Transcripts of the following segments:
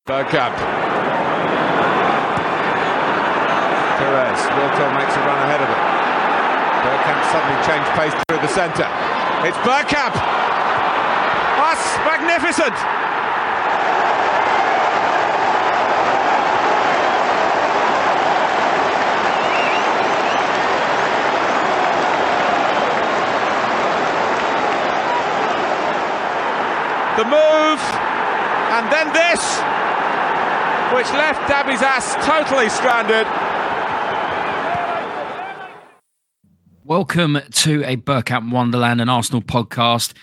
Bergkamp. Perez. Wilco makes a run ahead of him. Bergkamp suddenly changed pace through the centre. It's Bergkamp! That's magnificent! The move, and then this, which left Dabizas totally stranded. Welcome to a Bergkamp Wonderland and Arsenal podcast.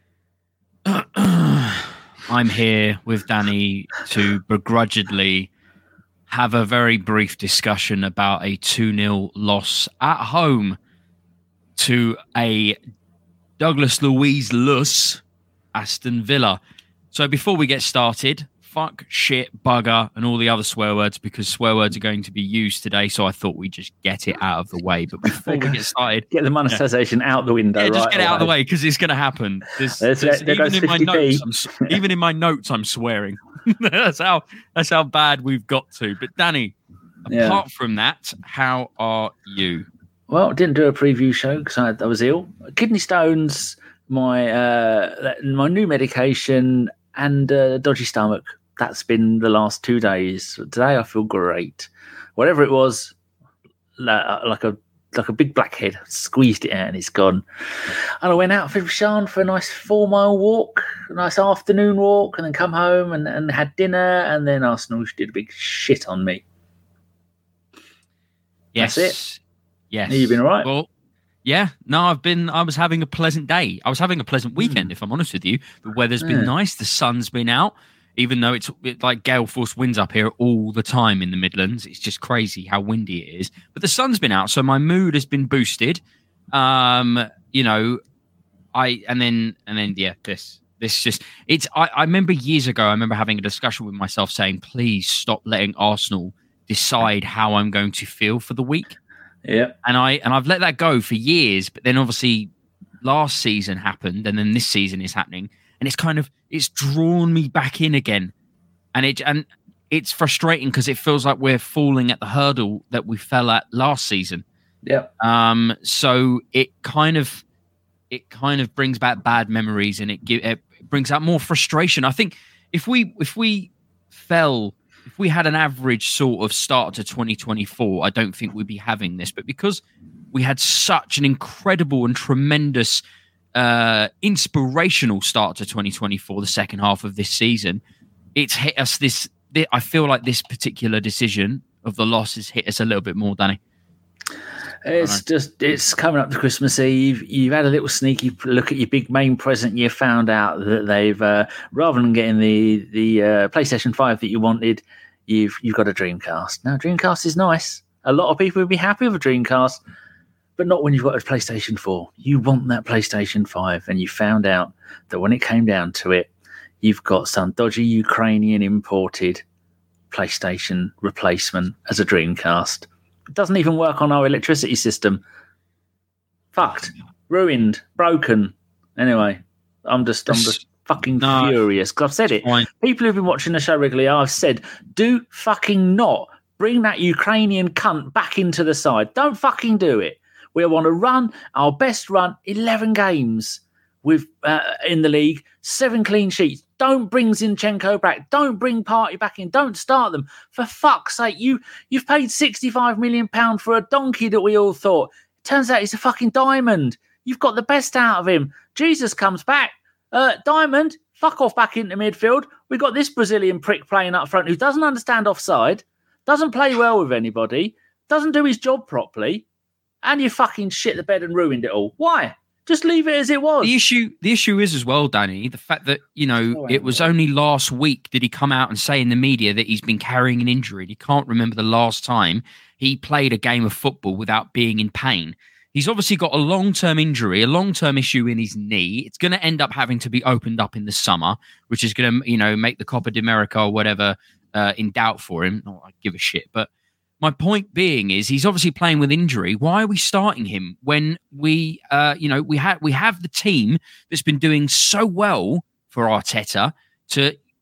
I'm here with Danny to begrudgingly have a very brief discussion about a 2-0 loss at home to a Douglas Luiz-less Aston Villa. So before we get started, fuck, shit, bugger, and all the other swear words, because swear words are going to be used today. So I thought we'd just get it out of the way. But before we get started, get the monetisation out the window. Yeah, just get it out of the way because it's going to happen. Even in my notes, I'm swearing. that's how bad we've got to. But Danny, apart from that, how are you? Well, I didn't do a preview show because I was ill. Kidney stones. My new medication and dodgy stomach. That's been the last 2 days. Today I feel great. Whatever it was, like a big blackhead, squeezed it out and it's gone. And I went out with Sean for a nice 4-mile walk, a nice afternoon walk, and then come home and had dinner. And then Arsenal did a big shit on me. Yes. That's it. Yes. Have you been all right? Well, yeah, no, I was having a pleasant day. I was having a pleasant weekend, if I'm honest with you. The weather's been nice. The sun's been out, even though it's like gale force winds up here all the time in the Midlands. It's just crazy how windy it is. But the sun's been out, so my mood has been boosted. This just it's. I remember years ago. I remember having a discussion with myself saying, "Please stop letting Arsenal decide how I'm going to feel for the week." Yeah, and I've let that go for years, but then obviously last season happened, and then this season is happening, and it's drawn me back in again, and it's frustrating because it feels like we're falling at the hurdle that we fell at last season. Yeah. So it kind of brings back bad memories, and it brings out more frustration. I think if we had an average sort of start to 2024, I don't think we'd be having this. But because we had such an incredible and tremendous, inspirational start to 2024, the second half of this season, it's hit us I feel like this particular decision of the loss has hit us a little bit more, Danny. It's coming up to Christmas Eve. You've had a little sneaky look at your big main present. You found out that they've, rather than getting the PlayStation 5 that you wanted, you've got a Dreamcast. Now, Dreamcast is nice. A lot of people would be happy with a Dreamcast, but not when you've got a PlayStation 4. You want that PlayStation 5, and you found out that when it came down to it, you've got some dodgy Ukrainian imported PlayStation replacement as a Dreamcast. It doesn't even work on our electricity system. Fucked. Ruined. Broken. Anyway, I'm just fucking furious. Because I've said it. Fine. People who've been watching the show regularly, I've said, do fucking not bring that Ukrainian cunt back into the side. Don't fucking do it. We want to run our best run, 11 games with in the league, 7 clean sheets. Don't bring Zinchenko back. Don't bring Partey back in. Don't start them. For fuck's sake, you've paid £65 million for a donkey that we all thought. Turns out he's a fucking diamond. You've got the best out of him. Jesus comes back. Diamond, fuck off back into midfield. We've got this Brazilian prick playing up front who doesn't understand offside, doesn't play well with anybody, doesn't do his job properly, and you fucking shit the bed and ruined it all. Why? Just leave it as it was. The issue is as well, Danny, the fact that, it was only last week did he come out and say in the media that he's been carrying an injury. He can't remember the last time he played a game of football without being in pain. He's obviously got a long-term injury, a long-term issue in his knee. It's going to end up having to be opened up in the summer, which is going to, make the Copa de America or whatever in doubt for him. Not I give a shit, but my point being is he's obviously playing with injury. Why are we starting him when we have the team that's been doing so well for Arteta to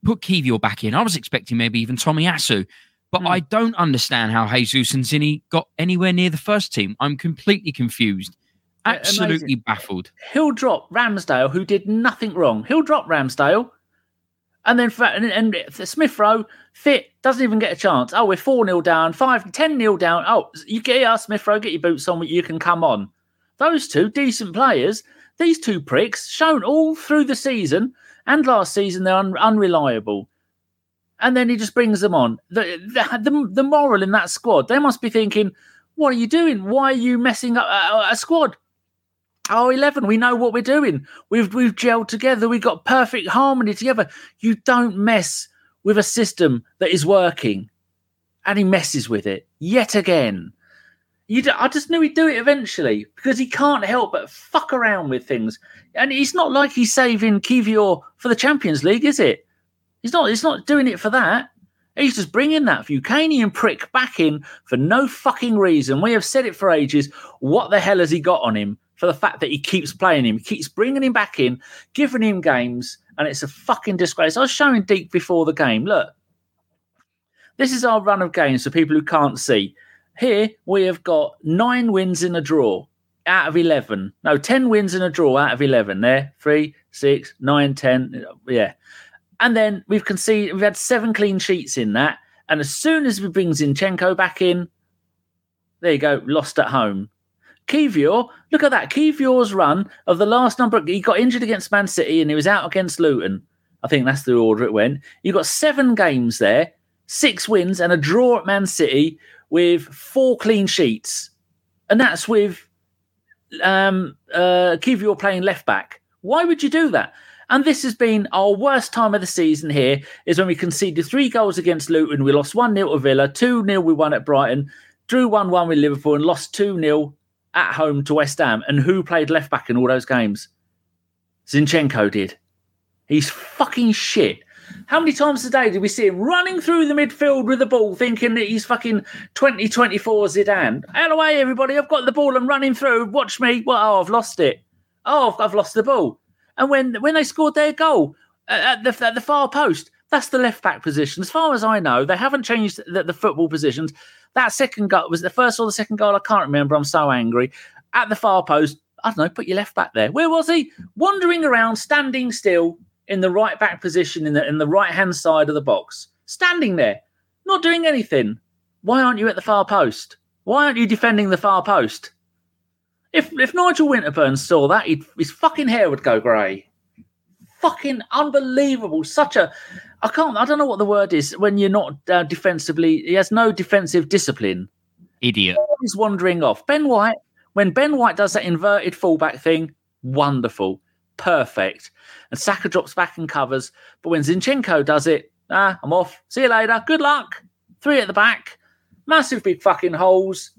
put Kiwior back in. I was expecting maybe even Tomiyasu. But I don't understand how Jesus and Zinni got anywhere near the first team. I'm completely confused. Absolutely baffled. He'll drop Ramsdale, who did nothing wrong. He'll drop Ramsdale. And then Smith Rowe, fit, doesn't even get a chance. Oh, we're 4-0 down, 10-0 down. Oh, you get Smith Rowe, get your boots on, you can come on. Those two decent players, these two pricks, shown all through the season and last season, they're unreliable. And then he just brings them on. The moral in that squad, they must be thinking, what are you doing? Why are you messing up a squad? Oh, 11, we know what we're doing. We've gelled together. We've got perfect harmony together. You don't mess with a system that is working. And he messes with it yet again. I just knew he'd do it eventually because he can't help but fuck around with things. And it's not like he's saving Kiwior for the Champions League, is it? He's not doing it for that. He's just bringing that Ukrainian prick back in for no fucking reason. We have said it for ages. What the hell has he got on him for the fact that he keeps playing him? He keeps bringing him back in, giving him games, and it's a fucking disgrace. I was showing Deep before the game. Look, this is our run of games for people who can't see. Here we have got 9 wins in a draw out of 11. No, 10 wins in a draw out of 11. There, 3, 6, 9, 10. Yeah. And then we've had 7 clean sheets in that. And as soon as we bring Zinchenko back in, there you go, lost at home. Kiwior, look at that. Kiwior's run of the last number. He got injured against Man City and he was out against Luton. I think that's the order it went. You got 7 games there, 6 wins and a draw at Man City with 4 clean sheets. And that's with Kiwior playing left back. Why would you do that? And this has been our worst time of the season here, is when we conceded 3 goals against Luton. We lost 1-0 to Villa, 2-0 we won at Brighton, drew 1-1 with Liverpool and lost 2-0 at home to West Ham. And who played left back in all those games? Zinchenko did. He's fucking shit. How many times a day did we see him running through the midfield with the ball thinking that he's fucking 2024 Zidane? Out of the way, everybody. I've got the ball. I'm running through. Watch me. Well, I've lost it. Oh, I've lost the ball. And when they scored their goal at the far post, that's the left-back position. As far as I know, they haven't changed the football positions. That second goal, was it the first or the second goal? I can't remember. I'm so angry. At the far post, I don't know, put your left-back there. Where was he? Wandering around, standing still in the right-back position in the right-hand side of the box. Standing there, not doing anything. Why aren't you at the far post? Why aren't you defending the far post? If Nigel Winterburn saw that, his fucking hair would go grey. Fucking unbelievable. I don't know what the word is when you're not defensively. He has no defensive discipline. Idiot. He's wandering off. Ben White, when Ben White does that inverted fullback thing, wonderful. Perfect. And Saka drops back and covers. But when Zinchenko does it, I'm off. See you later. Good luck. 3 at the back. Massive big fucking holes.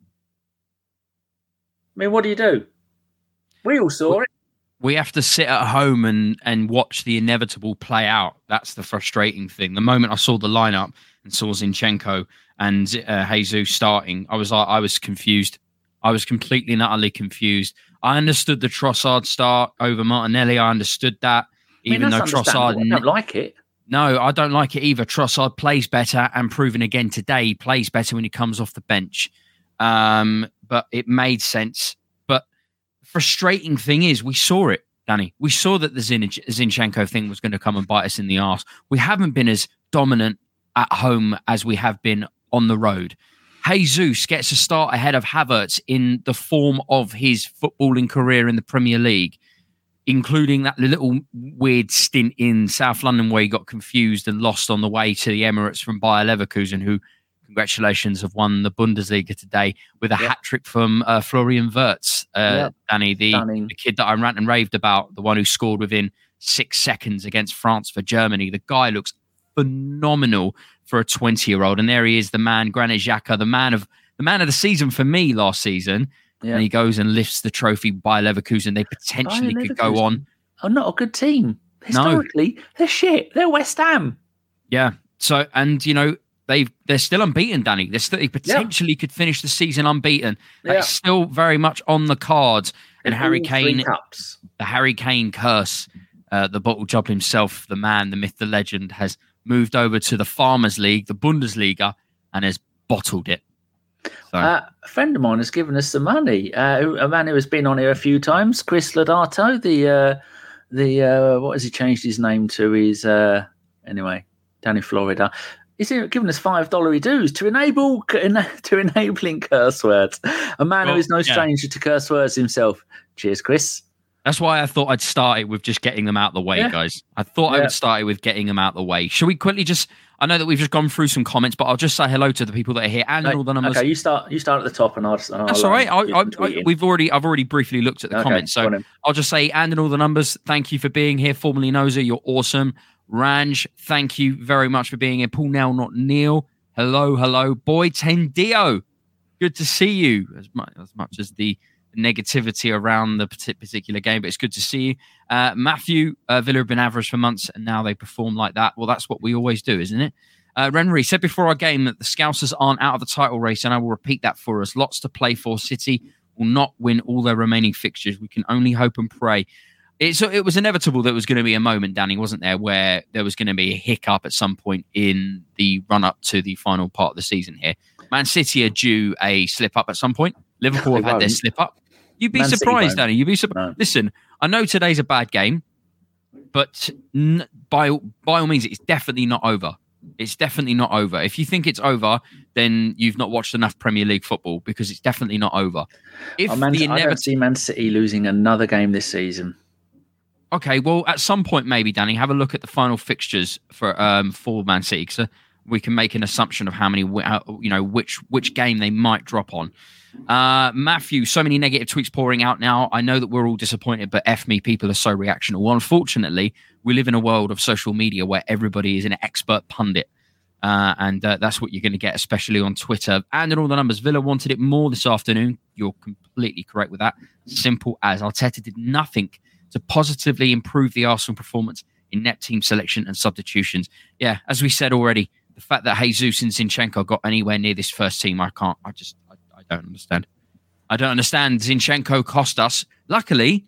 I mean, what do you do? We all saw it. We have to sit at home and watch the inevitable play out. That's the frustrating thing. The moment I saw the lineup and saw Zinchenko and Jesus starting, I was confused. I was completely and utterly confused. I understood the Trossard start over Martinelli. I understood that, even though Trossard... I don't like it. No, I don't like it either. Trossard plays better and proven again today. He plays better when he comes off the bench. But it made sense. But frustrating thing is, we saw it, Danny. We saw that the Zinchenko thing was going to come and bite us in the arse. We haven't been as dominant at home as we have been on the road. Jesus gets a start ahead of Havertz in the form of his footballing career in the Premier League, including that little weird stint in South London where he got confused and lost on the way to the Emirates from Bayer Leverkusen, who, congratulations, have won the Bundesliga today with a hat-trick from Florian Wirtz, Danny, the kid that I rant and raved about, the one who scored within 6 seconds against France for Germany. The guy looks phenomenal for a 20-year-old. And there he is, the man, Granit Xhaka, the man of the season for me last season. Yeah. And he goes and lifts the trophy by Leverkusen. They potentially could go on. Oh, not a good team. Historically, they're shit. They're West Ham. Yeah. So, and, you know, they're still unbeaten, Danny. They potentially could finish the season unbeaten. That's still very much on the cards. And Harry Kane, the Harry Kane curse the bottle job himself, the man, the myth, the legend, has moved over to the Farmers League, the Bundesliga, and has bottled it. So. A friend of mine has given us some money. A man who has been on here a few times, Chris Lodato, the what has he changed his name to? He's anyway down in Florida. He's given us $5 dues to enabling curse words. A man who is no stranger to curse words himself. Cheers, Chris. That's why I thought I'd start it with just getting them out the way, guys. I thought I would start it with getting them out the way. Shall we quickly just... I know that we've just gone through some comments, but I'll just say hello to the people that are here and all the numbers. Okay, you start at the top, and I'll that's all right. I've already briefly looked at the comments, so I'll just say and all the numbers. Thank you for being here. Formerly Noza, you're awesome. Ranj, thank you very much for being here. Paul Nell, not Neil. Hello, boy Tendio. Good to see you. As much as the negativity around the particular game, but it's good to see you. Matthew, Villa have been average for months and now they perform like that. Well, that's what we always do, isn't it? Renry said before our game that the Scousers aren't out of the title race, and I will repeat that for us. Lots to play for. City will not win all their remaining fixtures. We can only hope and pray. It was inevitable there was going to be a moment, Danny, wasn't there, where there was going to be a hiccup at some point in the run-up to the final part of the season here. Man City are due a slip-up at some point. Liverpool have had their slip-up. You'd be surprised, Danny. You'd be surprised. No. Listen, I know today's a bad game, but by all means, it's definitely not over. It's definitely not over. If you think it's over, then you've not watched enough Premier League football, because it's definitely not over. I don't see Man City losing another game this season. Okay, well, at some point, maybe, Danny, have a look at the final fixtures for Man City, because we can make an assumption of how many, which game they might drop on. Matthew, so many negative tweets pouring out now. I know that we're all disappointed, but F me, people are so reactional. Well, unfortunately, we live in a world of social media where everybody is an expert pundit. And that's what you're going to get, especially on Twitter. And in all the numbers, Villa wanted it more this afternoon. You're completely correct with that. Simple as Arteta did nothing to positively improve the Arsenal performance in net team selection and substitutions. Yeah, as we said already, the fact that Jesus and Zinchenko got anywhere near this first team, I don't understand. I don't understand. Zinchenko cost us. Luckily,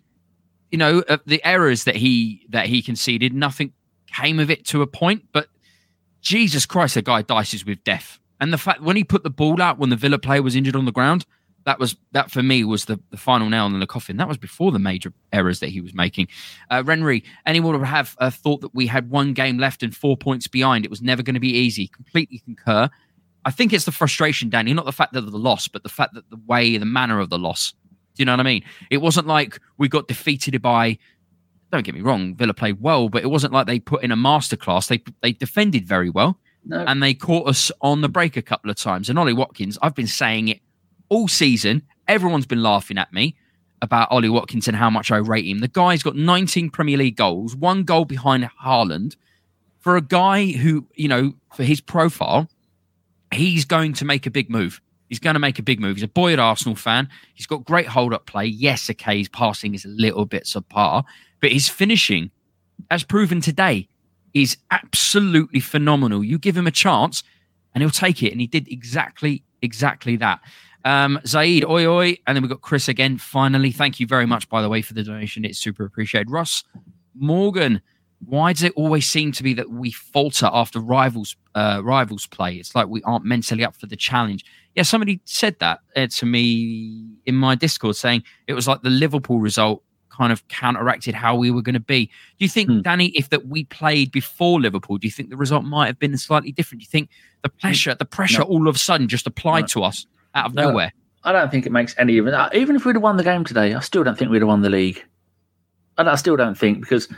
the errors that he conceded, nothing came of it to a point. But Jesus Christ, the guy dices with death. And the fact when he put the ball out when the Villa player was injured on the ground, that for me was the final nail in the coffin. That was before the major errors that he was making. Renry, anyone would have thought that we had one game left and 4 points behind. It was never going to be easy. Completely concur. I think it's the frustration, Danny, not the fact that the loss, but the fact that the manner of the loss. Do you know what I mean? It wasn't like we got defeated by, don't get me wrong, Villa played well, but it wasn't like they put in a masterclass. They defended very well, and they caught us on the break a couple of times. And Ollie Watkins, I've been saying it all season. Everyone's been laughing at me about Ollie Watkins and how much I rate him. The guy's got 19 Premier League goals, 1 goal behind Haaland. For a guy who, for his profile, he's going to make a big move. He's going to make a big move. He's a boy at Arsenal fan. He's got great hold-up play. Yes, okay, his passing is a little bit subpar, but his finishing, as proven today, is absolutely phenomenal. You give him a chance, and he'll take it, and he did exactly that. Zaid, oi, and then we've got Chris again, finally. Thank you very much, by the way, for the donation. It's super appreciated. Ross Morgan, why does it always seem to be that we falter after rivals play? It's like we aren't mentally up for the challenge. Yeah, somebody said that to me in my Discord, saying it was like the Liverpool result kind of counteracted how we were going to be. Do you think, Danny, if that we played before Liverpool, do you think the result might have been slightly different? Do you think the pressure all of a sudden just applied to us out of nowhere? I don't think it makes any difference. Even if we'd have won the game today, I still don't think we'd have won the league. And I still don't think, because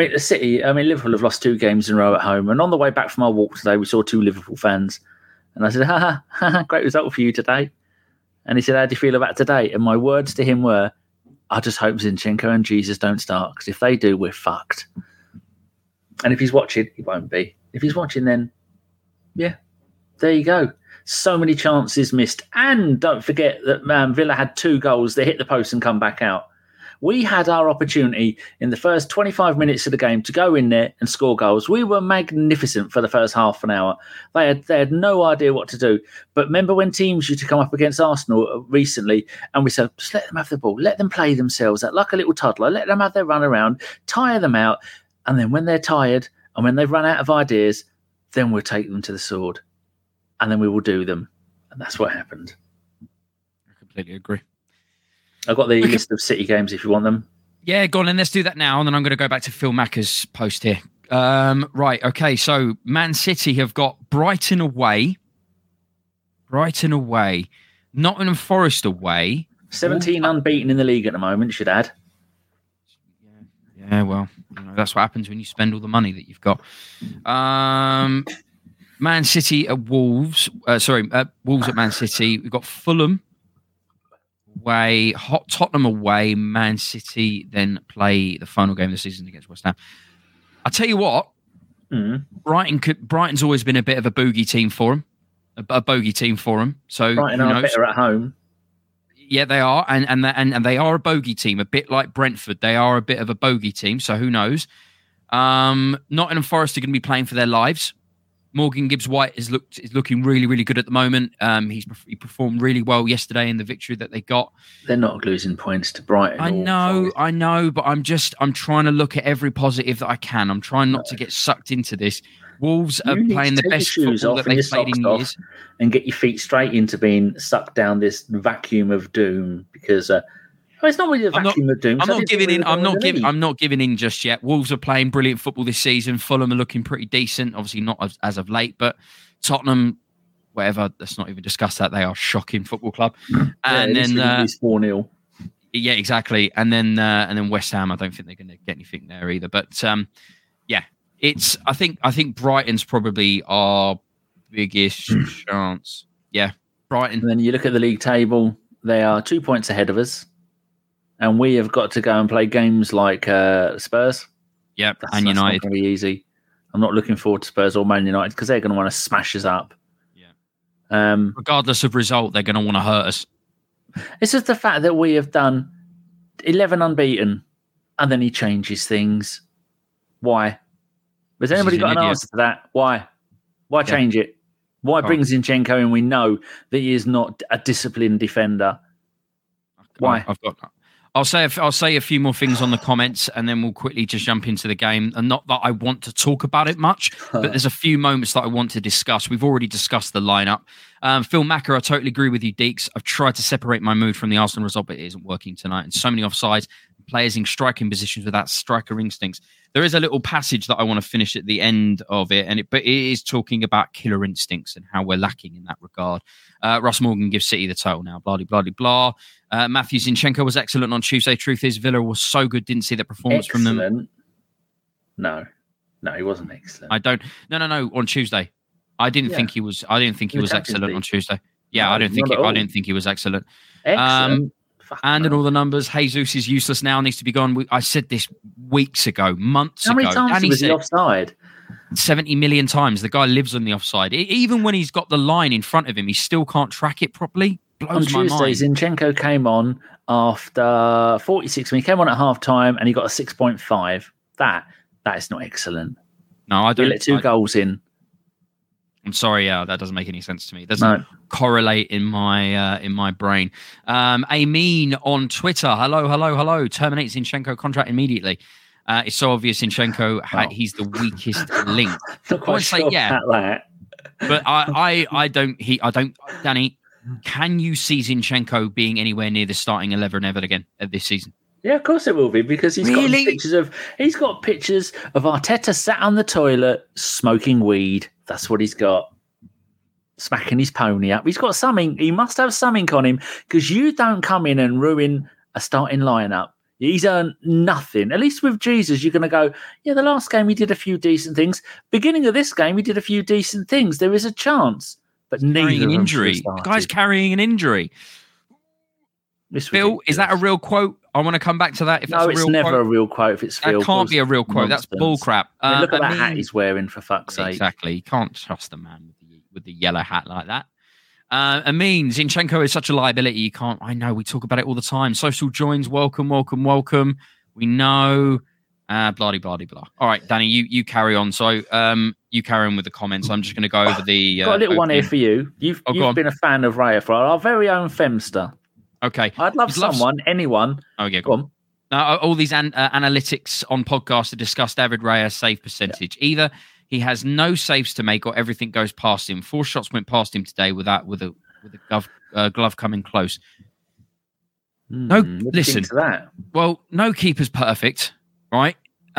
Liverpool have lost 2 games in a row at home. And on the way back from our walk today, we saw 2 Liverpool fans. And I said, great result for you today. And he said, how do you feel about today? And my words to him were, I just hope Zinchenko and Jesus don't start, because if they do, we're fucked. And if he's watching, he won't be. If he's watching, then, yeah, there you go. So many chances missed. And don't forget that Villa had 2 goals that hit the post and come back out. We had our opportunity in the first 25 minutes of the game to go in there and score goals. We were magnificent for the first half an hour. They had no idea what to do. But remember when teams used to come up against Arsenal recently, and we said, just let them have the ball, let them play themselves, like a little toddler, let them have their run around, tire them out, and then when they're tired and when they've run out of ideas, then we'll take them to the sword, and then we will do them. And that's what happened. I completely agree. I've got the list of City games if you want them. Yeah, go on, and let's do that now. And then I'm going to go back to Phil Macker's post here. Right, okay. So Man City have got Brighton away, Nottingham Forest away. 17 unbeaten in the league at the moment, should add. Yeah, well, that's what happens when you spend all the money that you've got. Man City at Wolves. Wolves at Man City. We've got Fulham away, Tottenham away, Man City then play the final game of the season against West Ham. I'll tell you what, Brighton's always been a bit of a bogey team for them. A bogey team for them. So Brighton are better at home. Yeah, they are, and they are a bogey team, a bit like Brentford. They are a bit of a bogey team, so who knows? Nottingham Forest are going to be playing for their lives. Morgan Gibbs-White is looking really, really good at the moment. He performed really well yesterday in the victory that they got. They're not losing points to Brighton. I know, but I'm trying to look at every positive that I can. I'm trying not to get sucked into this. Wolves are playing the best football that they've played in years. And get your feet straight into being sucked down this vacuum of doom, because it's not really a vacuum of doom. I'm not giving in just yet. Wolves are playing brilliant football this season. Fulham are looking pretty decent, obviously not as of late, but Tottenham, whatever, let's not even discuss that. They are a shocking football club. And then 4-0. Yeah, exactly. And then West Ham, I don't think they're going to get anything there either. But yeah, I think Brighton's probably our biggest chance. Yeah, Brighton. And then you look at the league table, they are 2 points ahead of us. And we have got to go and play games like Spurs. Yeah, and United. That's not going to be easy. I'm not looking forward to Spurs or Man United because they're going to want to smash us up. Yeah. Regardless of result, they're going to want to hurt us. It's just the fact that we have done 11 unbeaten and then he changes things. Why? Has anybody got an answer to that? Why? Why change it? Why bring Zinchenko in? We know that he is not a disciplined defender. Why? I'll say a few more things on the comments, and then we'll quickly just jump into the game. And not that I want to talk about it much, but there's a few moments that I want to discuss. We've already discussed the lineup. Phil Macker, I totally agree with you, Deeks. I've tried to separate my mood from the Arsenal result, but it isn't working tonight. And so many offsides, players in striking positions without striker instincts. There is a little passage that I want to finish at the end of it, but it is talking about killer instincts and how we're lacking in that regard. Ross Morgan gives City the total now. Blah, blah, blah, blah. Matthew Zinchenko was excellent on Tuesday. Truth is, Villa was so good. Didn't see that performance from them. No, he wasn't excellent. No. On Tuesday, I didn't think he was. I didn't think he was excellent on Tuesday. Yeah, no, I didn't think he was excellent. Excellent. And in all the numbers, Jesus is useless now, needs to be gone. I said this weeks ago, months ago. How many times was he offside? 70 million times. The guy lives on the offside. Even when he's got the line in front of him, he still can't track it properly. Blows my mind. On Tuesday, Zinchenko came on after 46 minutes. He came on at half time and he got a 6.5. That is not excellent. No, I don't. He let two goals in. I'm sorry, that doesn't make any sense to me. It doesn't correlate in my brain. Amin on Twitter. Hello. Terminate Zinchenko contract immediately. It's so obvious Zinchenko, he's the weakest link. Not quite sure about that. But I don't, Danny, can you see Zinchenko being anywhere near the starting 11 ever again this season? Yeah, of course it will be, because he's got pictures of Arteta sat on the toilet smoking weed. That's what he's got. Smacking his pony up. He's got something. He must have something on him, because you don't come in and ruin a starting lineup. He's earned nothing. At least with Jesus, you're going to go, yeah, the last game he did a few decent things. Beginning of this game, he did a few decent things. There is a chance. But neither an injury. The guy's carrying an injury. Phil, is that a real quote? I want to come back to that. If no, it's never a real quote if it's Phil. That can't be a real quote. Nonsense. That's bullcrap. Look at that hat he's wearing, for fuck's sake. Exactly. You can't trust a man with the yellow hat like that. Amin, Zinchenko is such a liability. You can't. I know we talk about it all the time. Social joins, welcome. We know. Blah blah blah. All right, Danny, you carry on. So you carry on with the comments. I'm just going to go over the. Got a little one here for you. You've been a fan of Raya for our very own Femster. Okay, I'd love anyone. Oh yeah, go on. Now, all these analytics on podcasts to discuss David Raya's save percentage. Yeah. Either he has no saves to make, or everything goes past him. 4 shots went past him today with a glove coming close. No, listen. To that? Well, no keeper's perfect, right?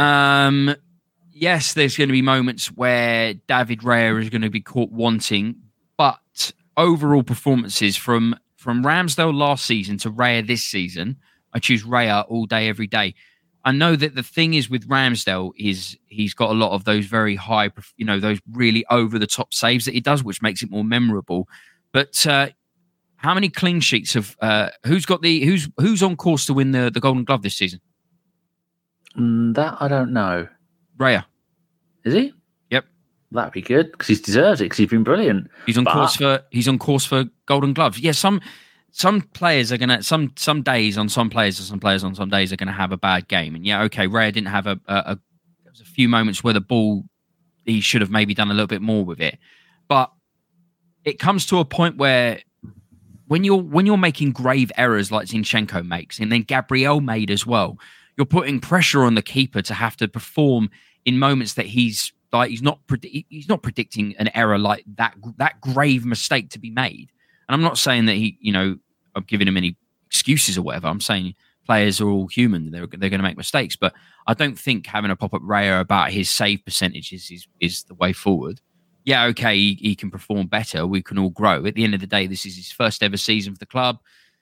Yes, there's going to be moments where David Raya is going to be caught wanting, but overall performances from Ramsdale last season to Raya this season, I choose Raya all day, every day. I know that the thing is with Ramsdale is he's got a lot of those very high, those really over the top saves that he does, which makes it more memorable. But how many clean sheets have who's on course to win the Golden Glove this season? That I don't know. Raya. Is he? Yep. That'd be good because he's deserved it because he's been brilliant. He's on course for Golden Gloves. Yeah, some players are gonna some days on some players or some players on some days are gonna have a bad game. And yeah, okay, Raya didn't have there was a few moments where the ball he should have maybe done a little bit more with it. But it comes to a point where when you're making grave errors like Zinchenko makes, and then Gabriel made as well, you're putting pressure on the keeper to have to perform in moments that he's not predicting an error like that grave mistake to be made. And I'm not saying that I'm giving him any excuses or whatever. I'm saying players are all human; they're going to make mistakes. But I don't think having a pop up Raya about his save percentages is the way forward. Yeah, okay, he can perform better. We can all grow. At the end of the day, this is his first ever season for the club.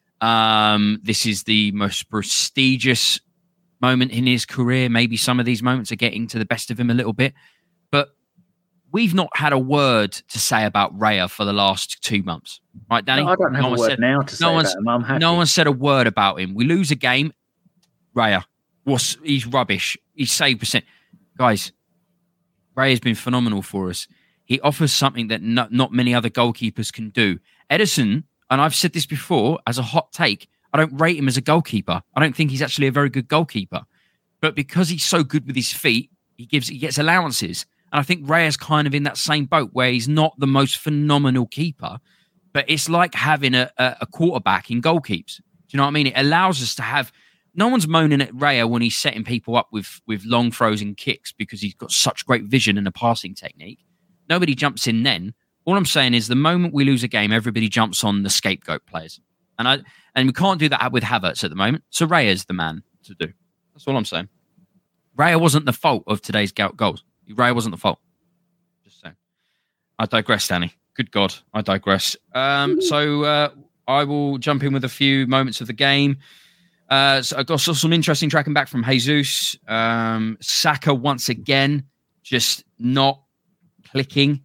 This is the most prestigious moment in his career. Maybe some of these moments are getting to the best of him a little bit, but we've not had a word to say about Raya for the last 2 months, right, Danny? No, I don't have a word now to say about him. I'm happy. No one said a word about him. We lose a game, Raya, he's rubbish. He's save percent. Guys, Raya's been phenomenal for us. He offers something that not many other goalkeepers can do. Ederson, and I've said this before as a hot take, I don't rate him as a goalkeeper. I don't think he's actually a very good goalkeeper. But because he's so good with his feet, he gets allowances. And I think Raya's kind of in that same boat where he's not the most phenomenal keeper, but it's like having a quarterback in goal keeps. Do you know what I mean? It allows us to have... No one's moaning at Raya when he's setting people up with long throws and kicks because he's got such great vision and a passing technique. Nobody jumps in then. All I'm saying is the moment we lose a game, everybody jumps on the scapegoat players. And we can't do that with Havertz at the moment. So Raya's the man to do. That's all I'm saying. Raya wasn't the fault of today's goals. Raya wasn't the fault. Just saying. I digress, Danny. Good God, I digress. So I will jump in with a few moments of the game. So I got some interesting tracking back from Jesus. Saka once again, just not clicking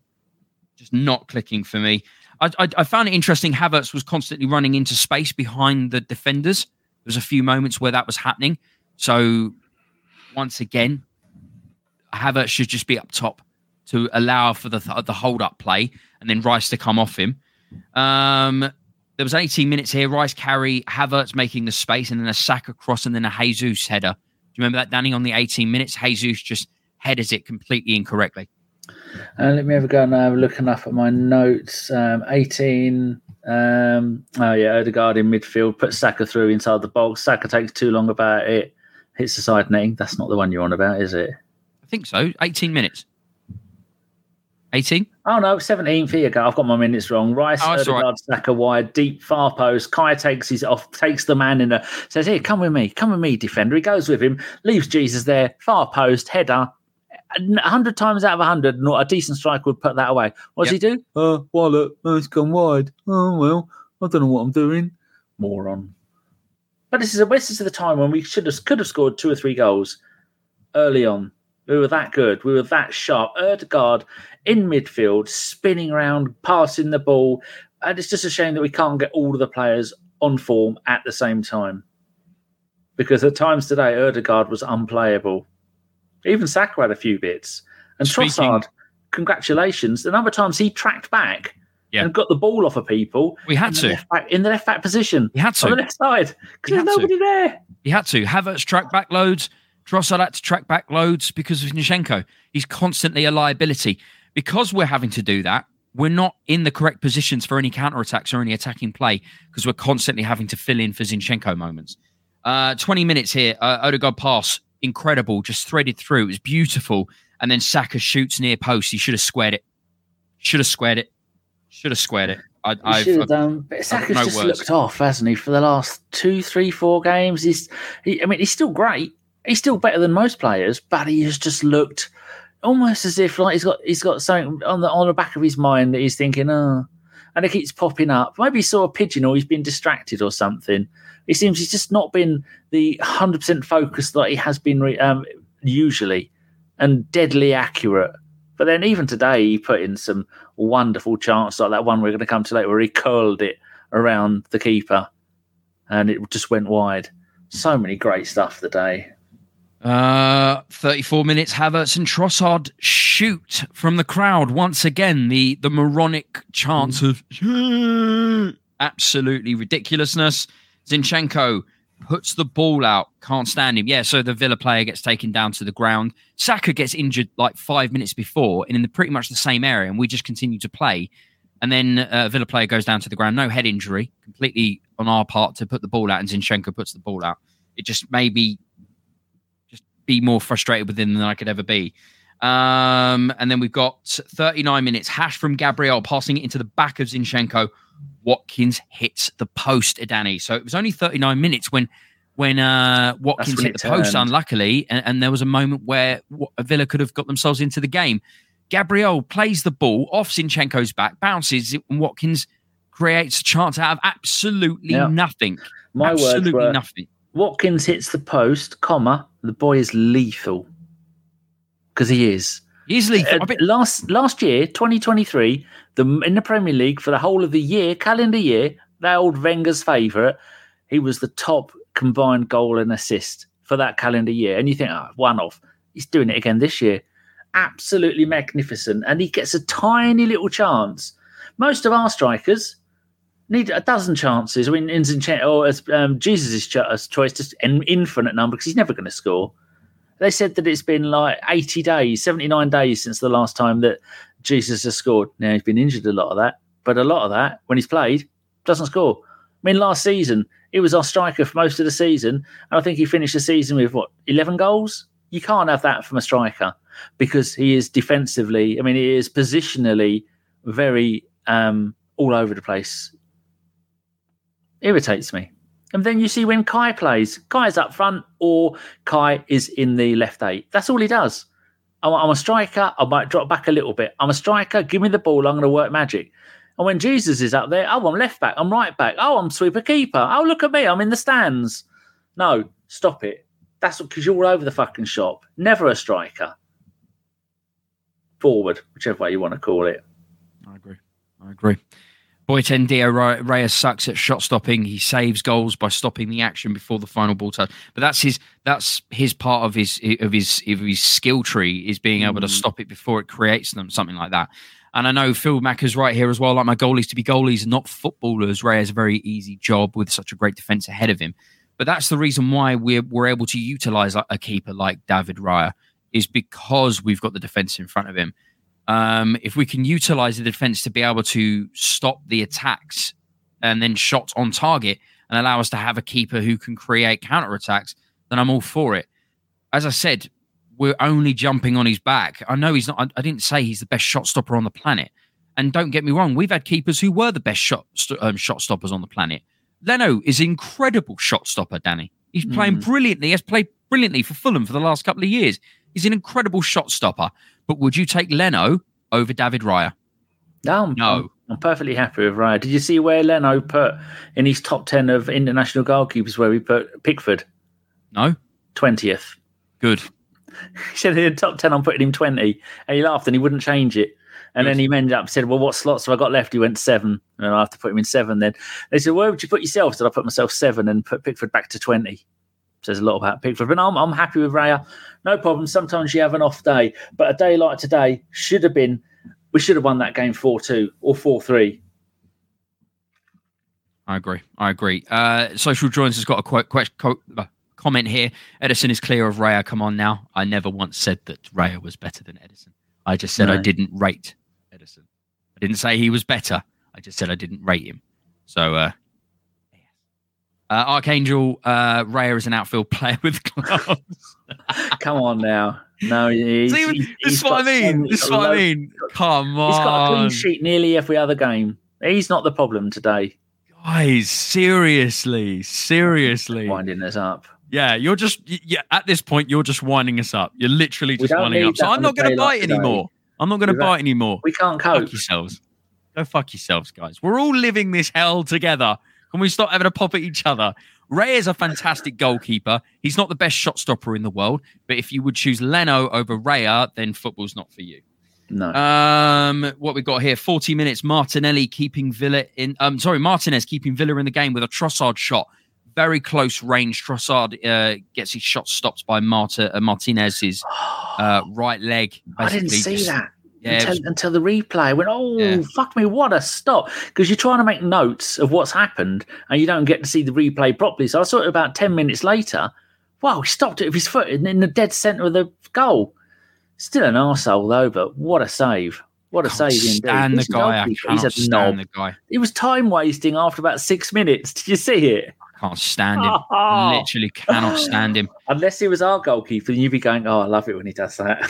for me. I found it interesting. Havertz was constantly running into space behind the defenders. There was a few moments where that was happening. So once again, Havertz should just be up top to allow for the hold-up play and then Rice to come off him. There was 18 minutes here. Rice carry, Havertz making the space, and then a Saka cross, and then a Jesus header. Do you remember that, Danny, on the 18 minutes? Jesus just headers it completely incorrectly. Let me have a go now. Looking up at my notes. 18. Odegaard in midfield. Put Saka through inside the box. Saka takes too long about it. Hits the side netting. That's not the one you're on about, is it? I think so. 18 minutes. 18? Oh, no, 17. Here you go. I've got my minutes wrong. Rice, Odegaard, right. Saka wide, deep, far post. Kai takes the man in there. Says, here, come with me, defender. He goes with him, leaves Jesus there, far post, header. 100 times out of 100, not a decent striker would put that away. What does he do? Wallet, it's gone wide. Oh, well, I don't know what I'm doing. Moron. But this is the time when we could have scored 2 or 3 goals early on. We were that good. We were that sharp. Odegaard in midfield, spinning around, passing the ball. And it's just a shame that we can't get all of the players on form at the same time. Because at times today, Odegaard was unplayable. Even Saka had a few bits. And Trossard, congratulations. The number of times he tracked back and got the ball off of people. We had to. In the left back position. We had to. On the left side. Because there's nobody there. He had to. Havertz track back loads. Trossard had to track back loads because of Zinchenko. He's constantly a liability. Because we're having to do that, we're not in the correct positions for any counter-attacks or any attacking play because we're constantly having to fill in for Zinchenko moments. 20 minutes here. Odegaard pass. Incredible. Just threaded through. It was beautiful. And then Saka shoots near post. He should have squared it. Should have squared it. But Saka's just looked off, hasn't he, for the last 2, 3, 4 games? He's still great. He's still better than most players, but he has just looked almost as if like he's got something on the back of his mind that he's thinking, and it keeps popping up. Maybe he saw a pigeon or he's been distracted or something. It seems he's just not been the 100% focused that he has been usually, and deadly accurate. But then even today, he put in some wonderful chances like that one we're going to come to later where he curled it around the keeper and it just went wide. So many great stuff today. 34 minutes, Havertz and Trossard shoot from the crowd. Once again, the moronic chants of absolutely ridiculousness. Zinchenko puts the ball out, can't stand him. Yeah, so the Villa player gets taken down to the ground. Saka gets injured like 5 minutes before and in pretty much the same area, and we just continue to play. And then Villa player goes down to the ground, no head injury, completely on our part to put the ball out, and Zinchenko puts the ball out. It just made me just be more frustrated with him than I could ever be. And then we've got 39 minutes, hash from Gabriel, passing it into the back of Zinchenko. Watkins hits the post, Danny. So it was only 39 minutes when Watkins hit the post, unluckily, and there was a moment where Villa could have got themselves into the game. Gabriel plays the ball off Zinchenko's back, bounces, and Watkins creates a chance out of absolutely nothing. Absolutely nothing. Watkins hits the post, the boy is lethal. Because he is. He's lethal. Last year, 2023, in the Premier League for the whole of the year, calendar year, that old Wenger's favourite, he was the top combined goal and assist for that calendar year. And you think, one off. He's doing it again this year. Absolutely magnificent. And he gets a tiny little chance. Most of our strikers need a dozen chances. I mean, in Zinchenko, or Jesus' choice, just an infinite number because he's never going to score. They said that it's been like 80 days, 79 days since the last time that Jesus has scored. Now, he's been injured a lot of that, but a lot of that, when he's played, doesn't score. I mean, last season, he was our striker for most of the season, and I think he finished the season with, 11 goals? You can't have that from a striker because he is defensively, he is positionally very all over the place. Irritates me. And then you see when Kai plays, Kai's up front or Kai is in the left 8. That's all he does. I'm a striker. I might drop back a little bit. I'm a striker. Give me the ball. I'm going to work magic. And when Jesus is up there, I'm left back. I'm right back. I'm sweeper keeper. Oh, look at me. I'm in the stands. No, stop it. That's because you're all over the fucking shop. Never a striker. Forward, whichever way you want to call it. I agree. Boyten Reyes sucks at shot stopping. He saves goals by stopping the action before the final ball touch. But that's his part of his skill tree is being able to stop it before it creates them, something like that. And I know Phil Macker's right here as well. Like my goalies to be goalies, not footballers. Reyes has a very easy job with such a great defense ahead of him. But that's the reason why we're able to utilize a keeper like David Raya, is because we've got the defense in front of him. If we can utilize the defense to be able to stop the attacks and then shots on target and allow us to have a keeper who can create counterattacks, then I'm all for it. As I said, we're only jumping on his back. I know he's not. I didn't say he's the best shot stopper on the planet. And don't get me wrong, we've had keepers who were the best shot stoppers on the planet. Leno is an incredible shot stopper, Danny. He's playing brilliantly. He has played brilliantly for Fulham for the last couple of years. He's an incredible shot stopper. But would you take Leno over David Raya? No. I'm perfectly happy with Raya. Did you see where Leno put in his top 10 of international goalkeepers where we put Pickford? No. 20th. Good. He said in the top 10, I'm putting him 20. And he laughed and he wouldn't change it. And then he ended up said, well, what slots have I got left? He went 7. And I have to put him in 7 then. They said, where would you put yourself? I said, I put myself 7 and put Pickford back to 20. Says a lot about Pickford. But I'm happy with Raya. No problem. Sometimes you have an off day. But a day like today we should have won that game 4-2 or 4-3. I agree. Social Joins has got a comment here. Ederson is clear of Raya. Come on now. I never once said that Raya was better than Ederson. I just said I didn't rate Ederson. I didn't say he was better. I just said I didn't rate him. So, Archangel, Raya is an outfield player with gloves. Come on now. No, this is what I mean. This is what I mean. Come on. He's got a clean sheet nearly every other game. He's not the problem today. Guys, seriously. Winding us up. Yeah, at this point, you're just winding us up. You're literally just winding up. So I'm not going to bite anymore. We can't cope. Fuck yourselves. Go fuck yourselves, guys. We're all living this hell together. Can we stop having a pop at each other? Ray is a fantastic goalkeeper. He's not the best shot stopper in the world, but if you would choose Leno over Raya, then football's not for you. No. What we got here? 40 minutes. Martinez keeping Villa in the game with a Trossard shot. Very close range. Trossard gets his shot stopped by Martinez's right leg. I didn't see that. Until the replay. I went, fuck me, what a stop. Because you're trying to make notes of what's happened and you don't get to see the replay properly. So I saw it about 10 minutes later. Wow, he stopped it with his foot in the dead centre of the goal. Still an arsehole though, but what a save. What a save indeed. I cannot stand the guy. It was time wasting after about 6 minutes. Did you see it? I can't stand him. Literally cannot stand him. Unless he was our goalkeeper, then you'd be going, I love it when he does that.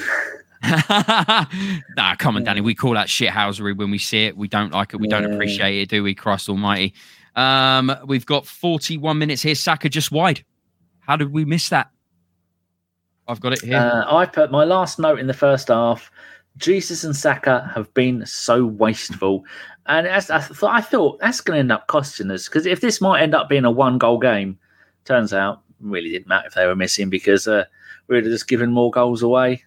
Nah, come on, Danny. We call that shithousery when we see it. We don't like it. We don't appreciate it, do we? Christ almighty. We've got 41 minutes here. Saka just wide. How did we miss that? I've got it here. I put my last note in the first half. Jesus and Saka have been so wasteful. And I thought that's going to end up costing us. Because if this might end up being a 1-goal game, turns out it really didn't matter if they were missing because we would have just given more goals away.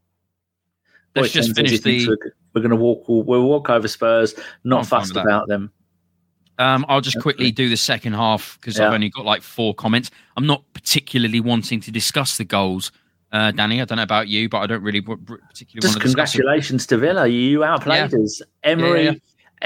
Let's just finish we're going to walk over Spurs, not fussed about them. I'll just quickly do the second half because I've only got like 4 comments. I'm not particularly wanting to discuss the goals, Danny. I don't know about you, but I don't really particularly want to discuss it. Congratulations to Villa. You outplayed us. Emery,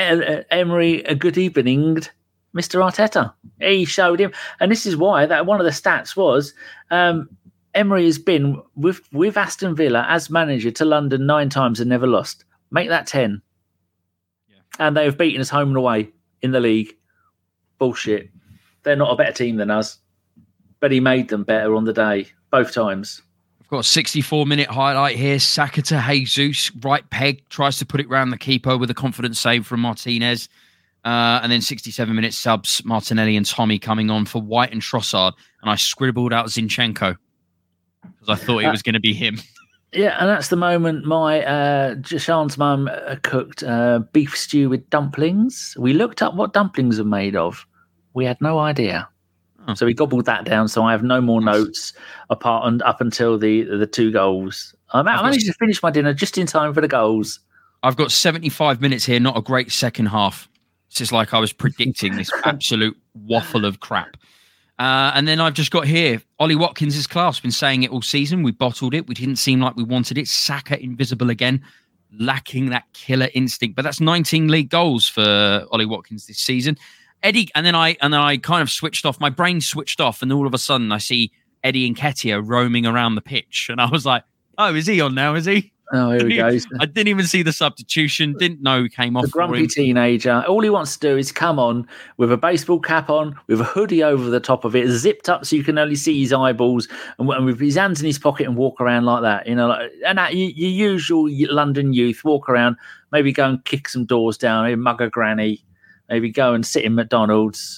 a good evening, Mr. Arteta. He showed him. And this is why that one of the stats was Emery has been with Aston Villa as manager to London 9 times and never lost. Make that 10. Yeah. And they have beaten us home and away in the league. Bullshit. They're not a better team than us. But he made them better on the day, both times. I've got a 64-minute highlight here. Saka to Jesus. Right peg. Tries to put it round the keeper with a confident save from Martinez. And then 67-minute subs. Martinelli and Tommy coming on for White and Trossard. And I scribbled out Zinchenko. Because I thought it was going to be him. Yeah, and that's the moment my Jashan's mum cooked beef stew with dumplings. We looked up what dumplings are made of. We had no idea. Oh. So we gobbled that down, so I have no more notes apart and up until the 2 goals. I managed to finish my dinner just in time for the goals. I've got 75 minutes here, not a great second half. It's just like I was predicting this absolute waffle of crap. And then I've just got here, Ollie Watkins is class. Been saying it all season. We bottled it. We didn't seem like we wanted it. Saka invisible again, lacking that killer instinct. But that's 19 league goals for Ollie Watkins this season. Eddie, and then I kind of switched off. My brain switched off, and all of a sudden I see Eddie Nketiah roaming around the pitch, and I was like, "Oh, is he on now? Is he?" Oh, here he goes. I didn't even see the substitution. Didn't know he came off. The grumpy teenager. All he wants to do is come on with a baseball cap on, with a hoodie over the top of it, zipped up so you can only see his eyeballs, and with his hands in his pocket and walk around like that. You know, and that your usual London youth walk around, maybe go and kick some doors down, maybe mug a granny, maybe go and sit in McDonald's,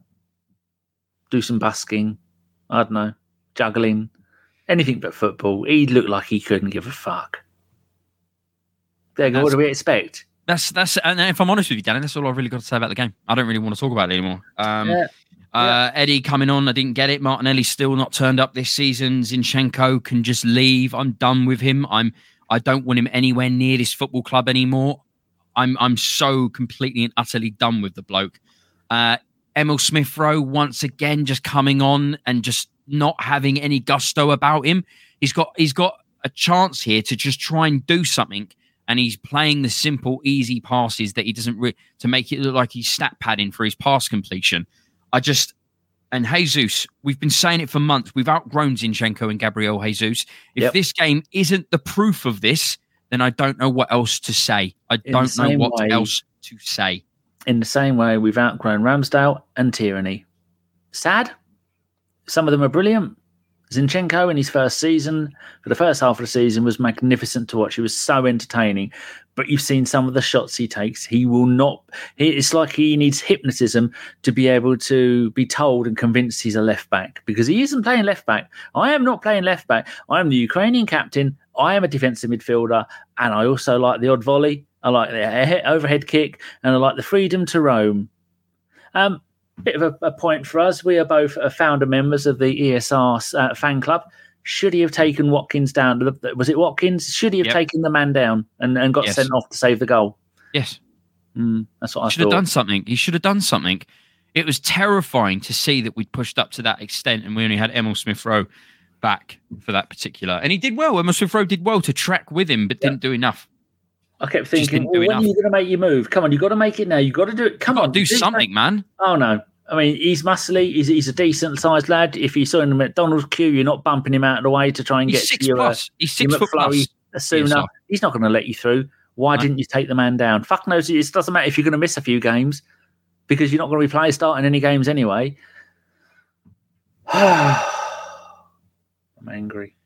do some busking. I don't know, juggling, anything but football. He looked like he couldn't give a fuck. What do we expect? That's and if I'm honest with you, Danny, that's all I've really got to say about the game. I don't really want to talk about it anymore. Eddie coming on, I didn't get it. Martinelli still not turned up this season. Zinchenko can just leave. I'm done with him. I don't want him anywhere near this football club anymore. I'm so completely and utterly done with the bloke. Emil Smith-Rowe once again just coming on and just not having any gusto about him. He's got a chance here to just try and do something. and he's playing the simple, easy passes that he doesn't to make it look like he's stat padding for his pass completion. And Jesus, we've been saying it for months. We've outgrown Zinchenko and Gabriel Jesus. If this game isn't the proof of this, then I don't know what else to say. I don't know what else to say. In the same way, we've outgrown Ramsdale and Tierney. Sad. Some of them are brilliant. Zinchenko in his first season, for the first half of the season, was magnificent to watch. He was so entertaining. But you've seen some of the shots he takes. He will not. It's like he needs hypnotism to be able to be told and convinced he's a left back, because he isn't playing left back. I am not playing left back. I am the Ukrainian captain. I am a defensive midfielder, and I also like the odd volley. I like the overhead kick, and I like the freedom to roam. Bit of a point for us. We are both founder members of the ESR fan club. Should he have taken Watkins down? Was it Watkins? Should he have taken the man down and got sent off to save the goal? Yes. That's what I should have done something. He should have done something. It was terrifying to see that we'd pushed up to that extent and we only had Emil Smith-Rowe back for that particular. And he did well. Emil Smith-Rowe did well to track with him, but didn't do enough. I kept thinking, when are you going to make your move? Come on, you've got to make it now. You've got to do it. Come on. Do something, man. Oh, no. I mean, he's muscly. He's a decent-sized lad. If you saw him at McDonald's queue, you're not bumping him out of the way to try and get to your He's 6 foot plus. Sooner. He's not going to let you through. Why didn't you take the man down? Fuck knows. It doesn't matter if you're going to miss a few games because you're not going to be starting any games anyway. I'm angry.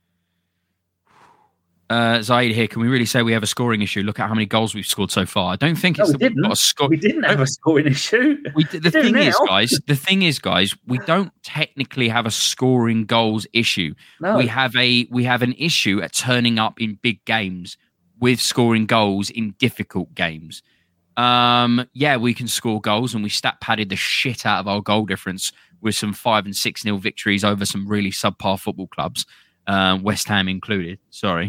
Zaid here. Can we really say we have a scoring issue? Look at how many goals we've scored so far. I don't think it's we've got a score. We didn't have a scoring issue. The thing is, guys, we don't technically have a scoring goals issue. No. We have an issue at turning up in big games with scoring goals in difficult games. We can score goals, and we stat padded the shit out of our goal difference with some 5 and 6-0 victories over some really subpar football clubs, West Ham included. Sorry.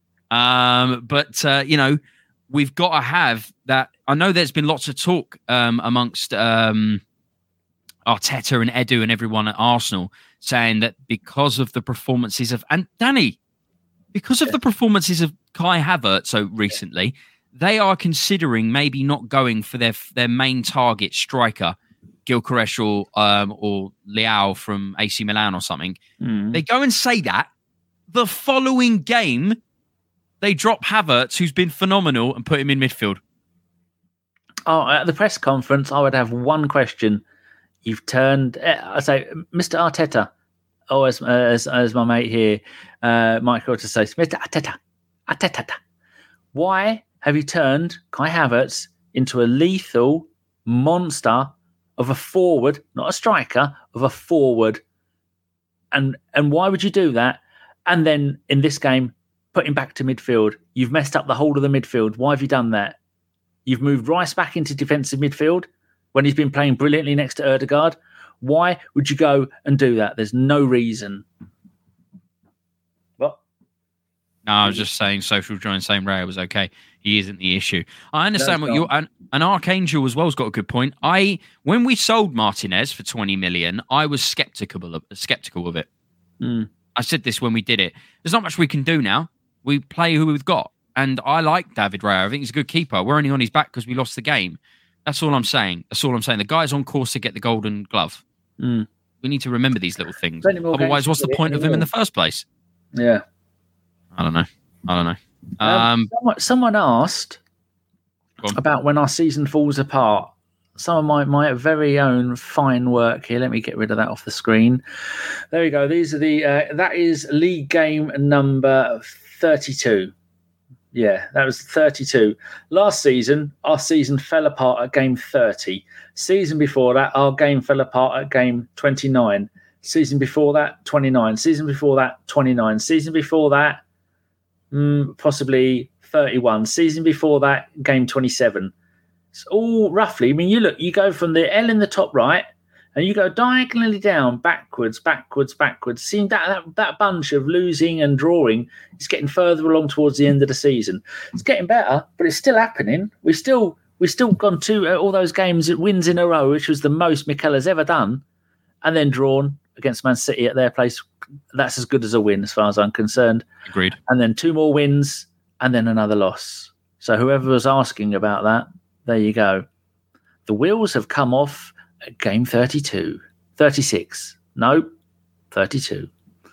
We've got to have that. I know there's been lots of talk amongst Arteta and Edu and everyone at Arsenal saying that because of the performances of the performances of Kai Havertz so recently, they are considering maybe not going for their main target striker, Gyökeres or Leao from AC Milan or something. They go and say that. The following game, they drop Havertz, who's been phenomenal, and put him in midfield. Oh, at the press conference, I would have one question. You've turned... I say, Mr. Arteta, as my mate here, Mike Rogers says, Mr. Arteta, why have you turned Kai Havertz into a lethal monster of a forward, not a striker, of a forward? And why would you do that? And then in this game, put him back to midfield. You've messed up the whole of the midfield. Why have you done that? You've moved Rice back into defensive midfield when he's been playing brilliantly next to Ødegaard. Why would you go and do that? There's no reason. What? No, I was just saying social join same Ray was okay. He isn't the issue. I understand what you're... And Archangel as well has got a good point. When we sold Martinez for 20 million, I was skeptical of it. I said this when we did it. There's not much we can do now. We play who we've got. And I like David Raya. I think he's a good keeper. We're only on his back because we lost the game. That's all I'm saying. The guy's on course to get the golden glove. We need to remember these little things. Otherwise, what's the point of him in the first place? Yeah. I don't know. Someone asked about when our season falls apart. Some of my very own fine work here. Let me get rid of that off the screen. There we go. These are that is league game number 32. Yeah, that was 32. Last season, our season fell apart at game 30. Season before that, our game fell apart at game 29. Season before that, 29. Season before that, 29. Season before that, possibly 31. Season before that, game 27. It's all roughly. I mean, you go from the L in the top right, and you go diagonally down, backwards. Seeing that bunch of losing and drawing is getting further along towards the end of the season. It's getting better, but it's still happening. We've still gone to all those games, wins in a row, which was the most Mikel has ever done, and then drawn against Man City at their place. That's as good as a win, as far as I'm concerned. Agreed. And then 2 more wins and then another loss. So whoever was asking about that, there you go. The wheels have come off at game 32. 36. No, 32.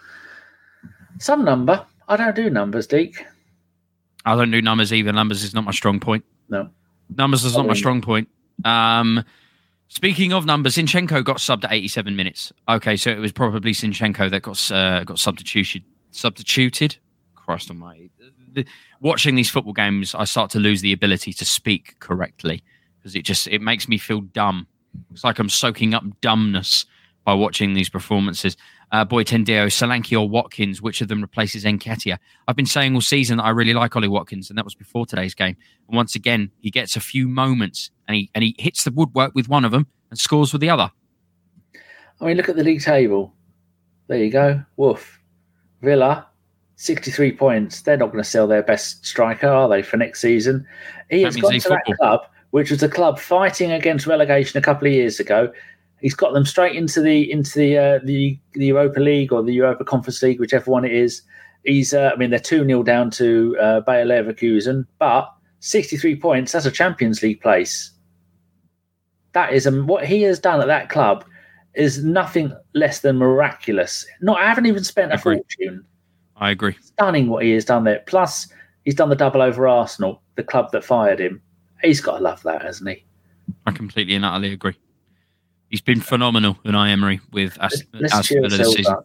Some number. I don't do numbers, Deke. I don't do numbers either. Numbers is not my strong point. No. Numbers is not my strong point. Speaking of numbers, Zinchenko got subbed at 87 minutes. Okay, so it was probably Zinchenko that got substituted. Christ almighty. Watching these football games, I start to lose the ability to speak correctly because it makes me feel dumb. It's like I'm soaking up dumbness by watching these performances. Boyten Dio, Solanke or Watkins, which of them replaces Nketiah? I've been saying all season that I really like Ollie Watkins, and that was before today's game. And once again, he gets a few moments and he hits the woodwork with one of them and scores with the other. I mean, look at the league table. There you go. Woof. Villa, 63 points. They're not going to sell their best striker, are they, for next season? He has gone to that club, which was a club fighting against relegation a couple of years ago. He's got them straight into the Europa League or the Europa Conference League, whichever one it is. They're 2-0 down to Bayer Leverkusen, but 63 points, that's a Champions League place. That is what he has done at that club is nothing less than miraculous. I haven't even spent a fortune. I agree. Stunning what he has done there. Plus, he's done the double over Arsenal, the club that fired him. He's got to love that, hasn't he? I completely and utterly agree. He's been phenomenal, Unai Emery, with Let's cheer ourselves up.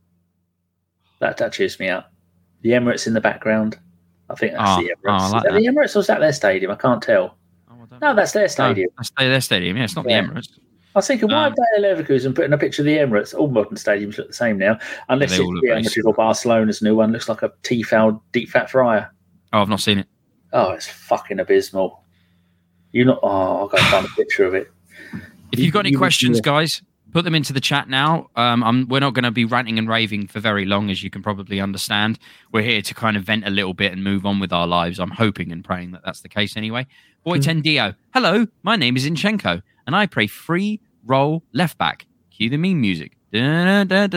That cheers me up. The Emirates in the background. I think that's the Emirates. Is that the Emirates or is that their stadium? I can't tell. No, that's their stadium. That's their stadium, yeah. It's not the Emirates. I was thinking, why Bayer Leverkusen putting a picture of the Emirates? All modern stadiums look the same now. Unless it's Real Madrid or Barcelona's new one. Looks like a T-fouled deep fat fryer. Oh, I've not seen it. Oh, it's fucking abysmal. I'll go find a picture of it. If you've got any questions, guys, put them into the chat now. We're not going to be ranting and raving for very long, as you can probably understand. We're here to kind of vent a little bit and move on with our lives. I'm hoping and praying that that's the case anyway. Boyten Dio. Hello, my name is Zinchenko, and I play free roll left back. Cue the meme music. That's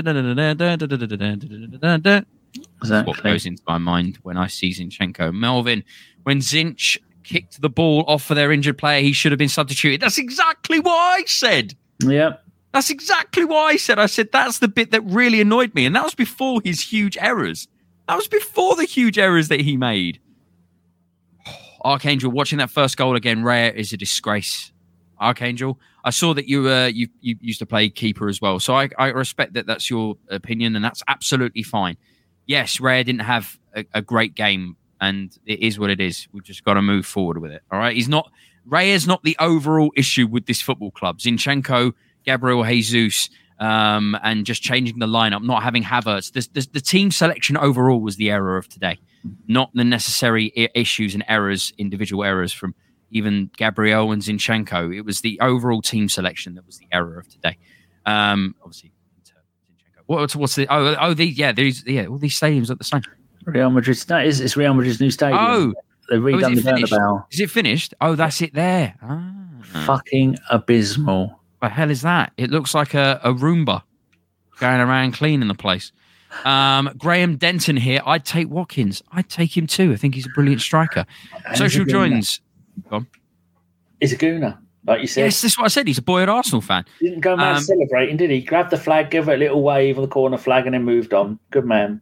what goes into my mind when I see Zinchenko. Melvin, when Zinch kicked the ball off for their injured player, he should have been substituted. That's exactly what I said. Yeah. That's exactly what I said. I said that's the bit that really annoyed me. And that was before his huge errors. That was before the huge errors that he made. Archangel, watching that first goal again, Raya is a disgrace. Archangel, I saw that you used to play keeper as well. So I respect that that's your opinion, and that's absolutely fine. Yes, Raya didn't have a great game, and it is what it is. We've just got to move forward with it. All right. Raya's not the overall issue with this football club. Zinchenko, Gabriel Jesus, and just changing the lineup, not having Havertz. The team selection overall was the error of today, not the necessary issues and errors, individual errors from even Gabriel and Zinchenko. It was the overall team selection that was the error of today. Obviously, Zinchenko. What's the? All these stadiums are the same. Real Madrid. It's Real Madrid's new stadium. Oh, they've redone the Bernabeu. Is it finished? Oh, that's it there. Fucking abysmal. What the hell is that? It looks like a Roomba going around cleaning the place. Graham Denton here. I'd take Watkins. I'd take him too. I think he's a brilliant striker. Social joins. Go on. He's a gooner, like you said. Yes, that's what I said. He's a boy-head Arsenal fan. He didn't go mad celebrating, did he? Grabbed the flag, gave it a little wave on the corner flag, and then moved on. Good man.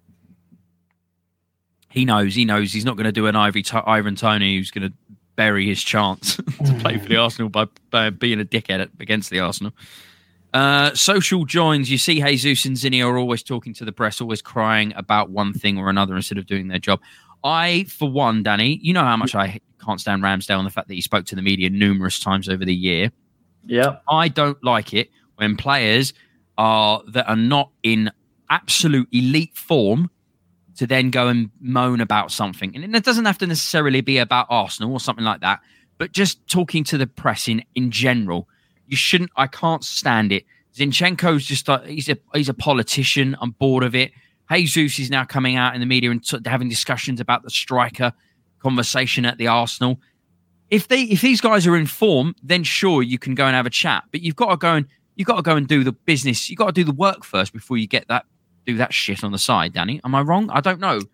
He knows. He's not going to do an Ivan Toney who's going to bury his chance to play for the Arsenal by being a dickhead against the Arsenal. Social joins. You see Jesus and Zinni are always talking to the press, always crying about one thing or another instead of doing their job. I, for one, Danny, you know how much I can't stand Ramsdale and the fact that he spoke to the media numerous times over the year. Yeah. I don't like it when players that are not in absolute elite form to then go and moan about something. And it doesn't have to necessarily be about Arsenal or something like that, but just talking to the press in general. You shouldn't. I can't stand it. Zinchenko's just he's a politician. I'm bored of it. Jesus is now coming out in the media and having discussions about the striker conversation at the Arsenal. If these guys are in form, then sure you can go and have a chat. But you've got to go and do the business. You've got to do the work first before you do that shit on the side, Danny. Am I wrong? I don't know.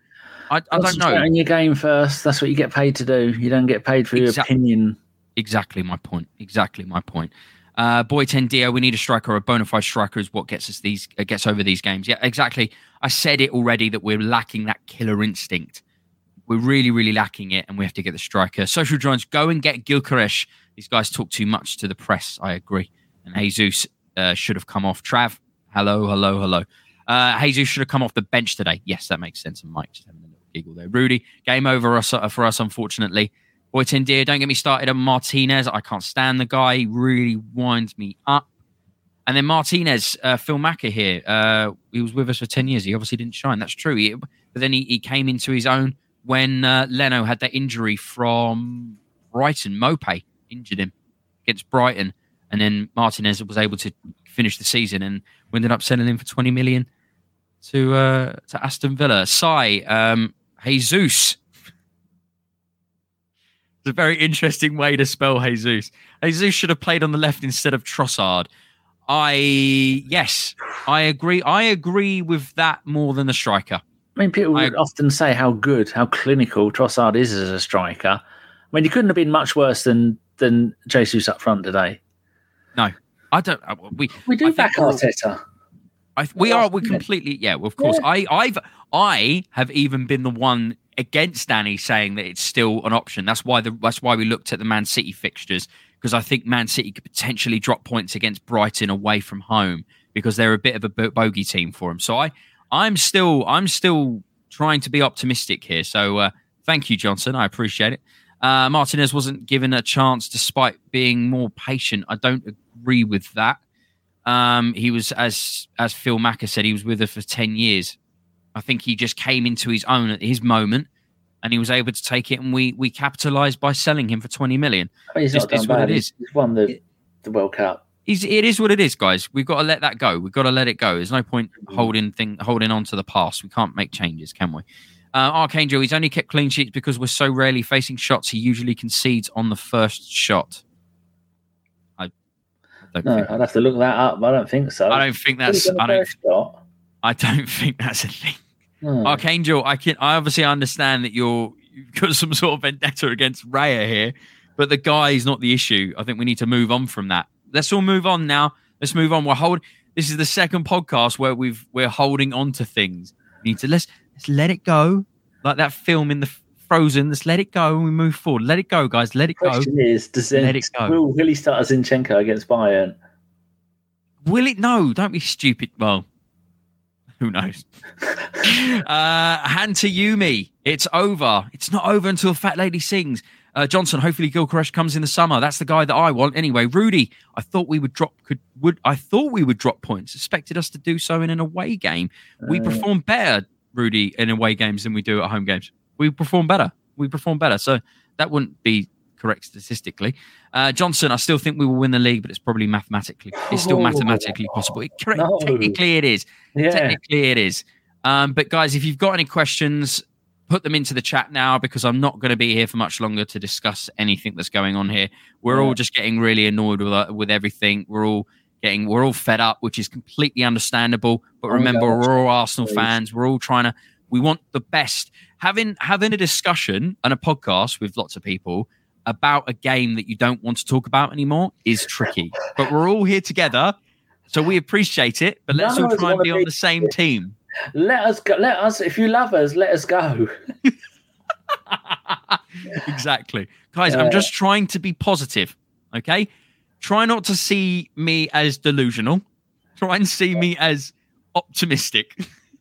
I don't know. In your game first. That's what you get paid to do. You don't get paid for your opinion. Exactly my point. Boy 10 Dio, we need a striker. A bona fide striker is what gets us gets over these games. Yeah, exactly. I said it already that we're lacking that killer instinct. We're really, really lacking it, and we have to get the striker. Social Giants, go and get Gyökeres. These guys talk too much to the press. I agree. And Jesus should have come off. Trav, hello. Jesus should have come off the bench today. Yes, that makes sense. And Mike just having a little giggle there. Rudy, game over for us, unfortunately. Boy Tindir, don't get me started on Martinez. I can't stand the guy. He really winds me up. And then Martinez, Phil Macker here. He was with us for 10 years. He obviously didn't shine. That's true. But then he came into his own when Leno had that injury from Brighton. Mopé injured him against Brighton. And then Martinez was able to finish the season, and we ended up sending him for 20 million to Aston Villa. Jesus. It's a very interesting way to spell Jesus. Jesus should have played on the left instead of Trossard. I agree. I agree with that more than the striker. I mean, people would often say how clinical Trossard is as a striker. I mean, he couldn't have been much worse than Jesus up front today. No, I don't. We do back Arteta. We completely. Yeah, of course. Yeah. I have even been the one against Danny saying that it's still an option. That's why we looked at the Man City fixtures, because I think Man City could potentially drop points against Brighton away from home because they're a bit of a bogey team for them. So I'm still trying to be optimistic here. So thank you, Johnson. I appreciate it. Martinez wasn't given a chance despite being more patient. I don't agree with that. He was, as Phil Macker said, he was with us for 10 years. I think he just came into his own at his moment, and he was able to take it, and we capitalised by selling him for 20 million. He's not done bad. He's won the World Cup. It is what it is, guys. We've got to let that go. We've got to let it go. There's no point holding on to the past. We can't make changes, can we? Archangel, he's only kept clean sheets because we're so rarely facing shots. He usually concedes on the first shot. I'd have to look that up. I don't think so. I don't think that's a thing. Archangel, I obviously understand that you've got some sort of vendetta against Raya here, but the guy is not the issue. I think we need to move on from that. Let's all move on now. Let's move on. This is the second podcast where we're holding on to things. We need to let's let it go, like that film in the Frozen. Let's let it go and we move forward. Let it go, guys. Let it go. The question is, let it go. Will he start Zinchenko against Bayern? Will it? No, don't be stupid. Well, who knows? Hand to Yumi. It's over. It's not over until Fat Lady sings. Johnson, hopefully Gyökeres comes in the summer. That's the guy that I want. Anyway, Rudy, I thought we would drop points. Expected us to do so in an away game. We perform better, Rudy, in away games than we do at home games. We perform better. So that wouldn't be correct statistically. Johnson, I still think we will win the league, but it's probably mathematically possible. Technically it is. Yeah. Technically it is. But guys, if you've got any questions, put them into the chat now, because I'm not going to be here for much longer to discuss anything that's going on here. We're all just getting really annoyed with everything. We're all fed up, which is completely understandable. But remember, we're all Arsenal fans. We're all we want the best. Having a discussion and a podcast with lots of people about a game that you don't want to talk about anymore is tricky. But we're all here together, so we appreciate it. But let's all try and be on the same team. Let us go. Let us, if you love us, let us go. Exactly. Guys, I'm just trying to be positive, okay? Try not to see me as delusional. Try and see me as optimistic.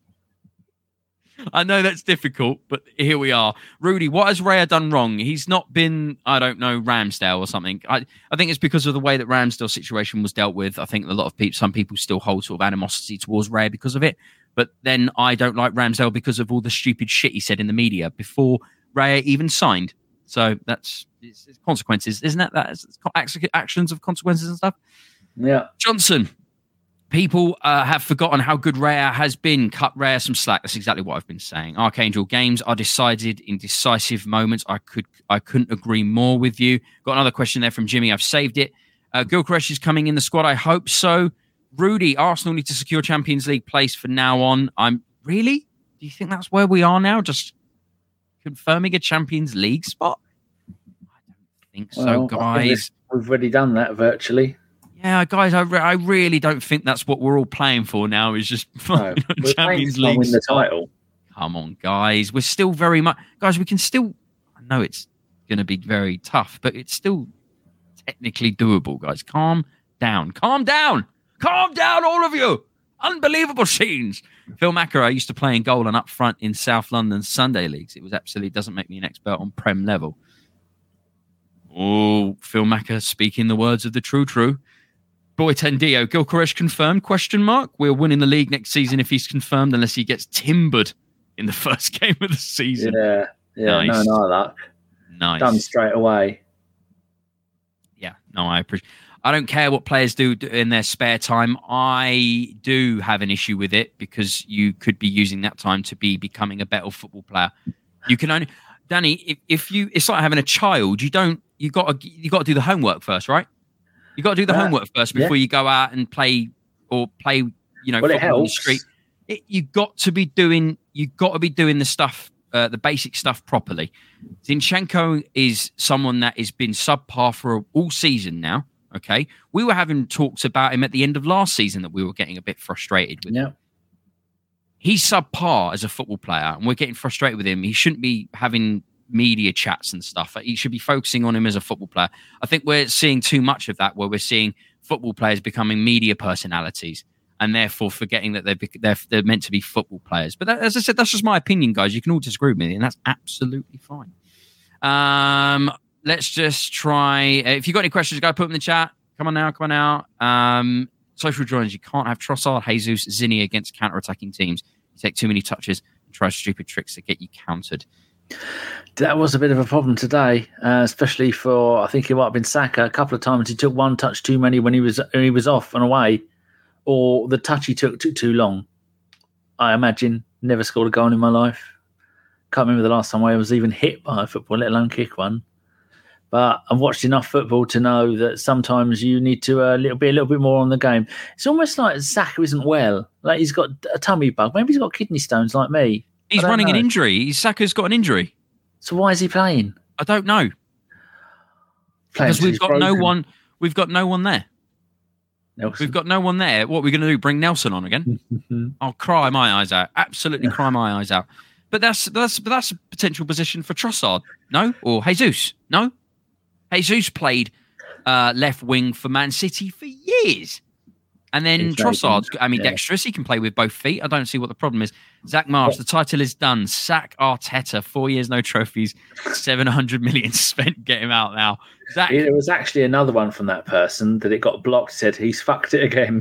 I know that's difficult, but here we are. Rudy, what has Raya done wrong? He's not been, I don't know, Ramsdale or something. I think it's because of the way that Ramsdale's situation was dealt with. I think some people still hold sort of animosity towards Raya because of it. But then I don't like Ramsdale because of all the stupid shit he said in the media before Raya even signed. So it's consequences, isn't it? That's actions of consequences and stuff. Yeah. Johnson, people have forgotten how good Raya has been. Cut Raya some slack. That's exactly what I've been saying. Archangel, games are decided in decisive moments. I couldn't agree more with you. Got another question there from Jimmy. I've saved it. Gyökeres is coming in the squad. I hope so. Rudy, Arsenal need to secure Champions League place for now on. Really? Do you think that's where we are now? Just confirming a Champions League spot? I don't think so, guys. We've already done that virtually. Yeah, guys, I really don't think that's what we're all playing for now. Is just Champions League win the title. Come on, guys. We're still very much... Guys, we can still... I know it's going to be very tough, but it's still technically doable, guys. Calm down. Calm down. Calm down, all of you. Unbelievable scenes. Phil Macker, I used to play in goal and up front in South London Sunday leagues. It was absolutely... doesn't make me an expert on Prem level. Oh, Phil Macker speaking the words of the true. Boy Tendio, Gyökeres confirmed, ? We're winning the league next season if he's confirmed, unless he gets timbered in the first game of the season. Yeah, nice. No luck. Nice. Done straight away. Yeah, no, I appreciate. I don't care what players do in their spare time. I do have an issue with it because you could be using that time to be becoming a better football player. You can only, Danny, it's like having a child. You got to do the homework first, right? You got to do the homework first before you go out and play, football in the street. You got to be doing the stuff, the basic stuff properly. Zinchenko is someone that has been subpar for all season now. Okay, we were having talks about him at the end of last season that we were getting a bit frustrated with. Yeah, he's subpar as a football player, and we're getting frustrated with him. He shouldn't be having media chats and stuff. He should be focusing on him as a football player. I think we're seeing too much of that, where we're seeing football players becoming media personalities and therefore forgetting that they're meant to be football players. But as I said, that's just my opinion, guys. You can all disagree with me, and that's absolutely fine. Let's just try. If you've got any questions, go put them in the chat. Come on now. Social joins. You can't have Trossard, Jesus, Zinni against counter-attacking teams. You take too many touches and try stupid tricks to get you countered. That was a bit of a problem today, especially for, I think it might have been Saka. A couple of times he took one touch too many when he was off and away, or the touch he took too long. I imagine never scored a goal in my life. Can't remember the last time I was even hit by a football, let alone kick one. But I've watched enough football to know that sometimes you need to be a little bit more on the game. It's almost like Saka isn't well. Like he's got a tummy bug. Maybe he's got kidney stones like me. He's running an injury. Saka's got an injury. So why is he playing? I don't know. Because we've got no one. We've got no one there. Nelson. We've got no one there. What are we going to do? Bring Nelson on again? I'll cry my eyes out. Absolutely cry my eyes out. But that's a potential position for Trossard. No, or Jesus. No, Jesus played left wing for Man City for years. And then Trossard's dexterous. He can play with both feet. I don't see what the problem is. Zach Marsh, the title is done. Sack Arteta, 4 years, no trophies, 700 million spent. Get him out now. Zach. There was actually another one from that person that it got blocked, said he's fucked it again.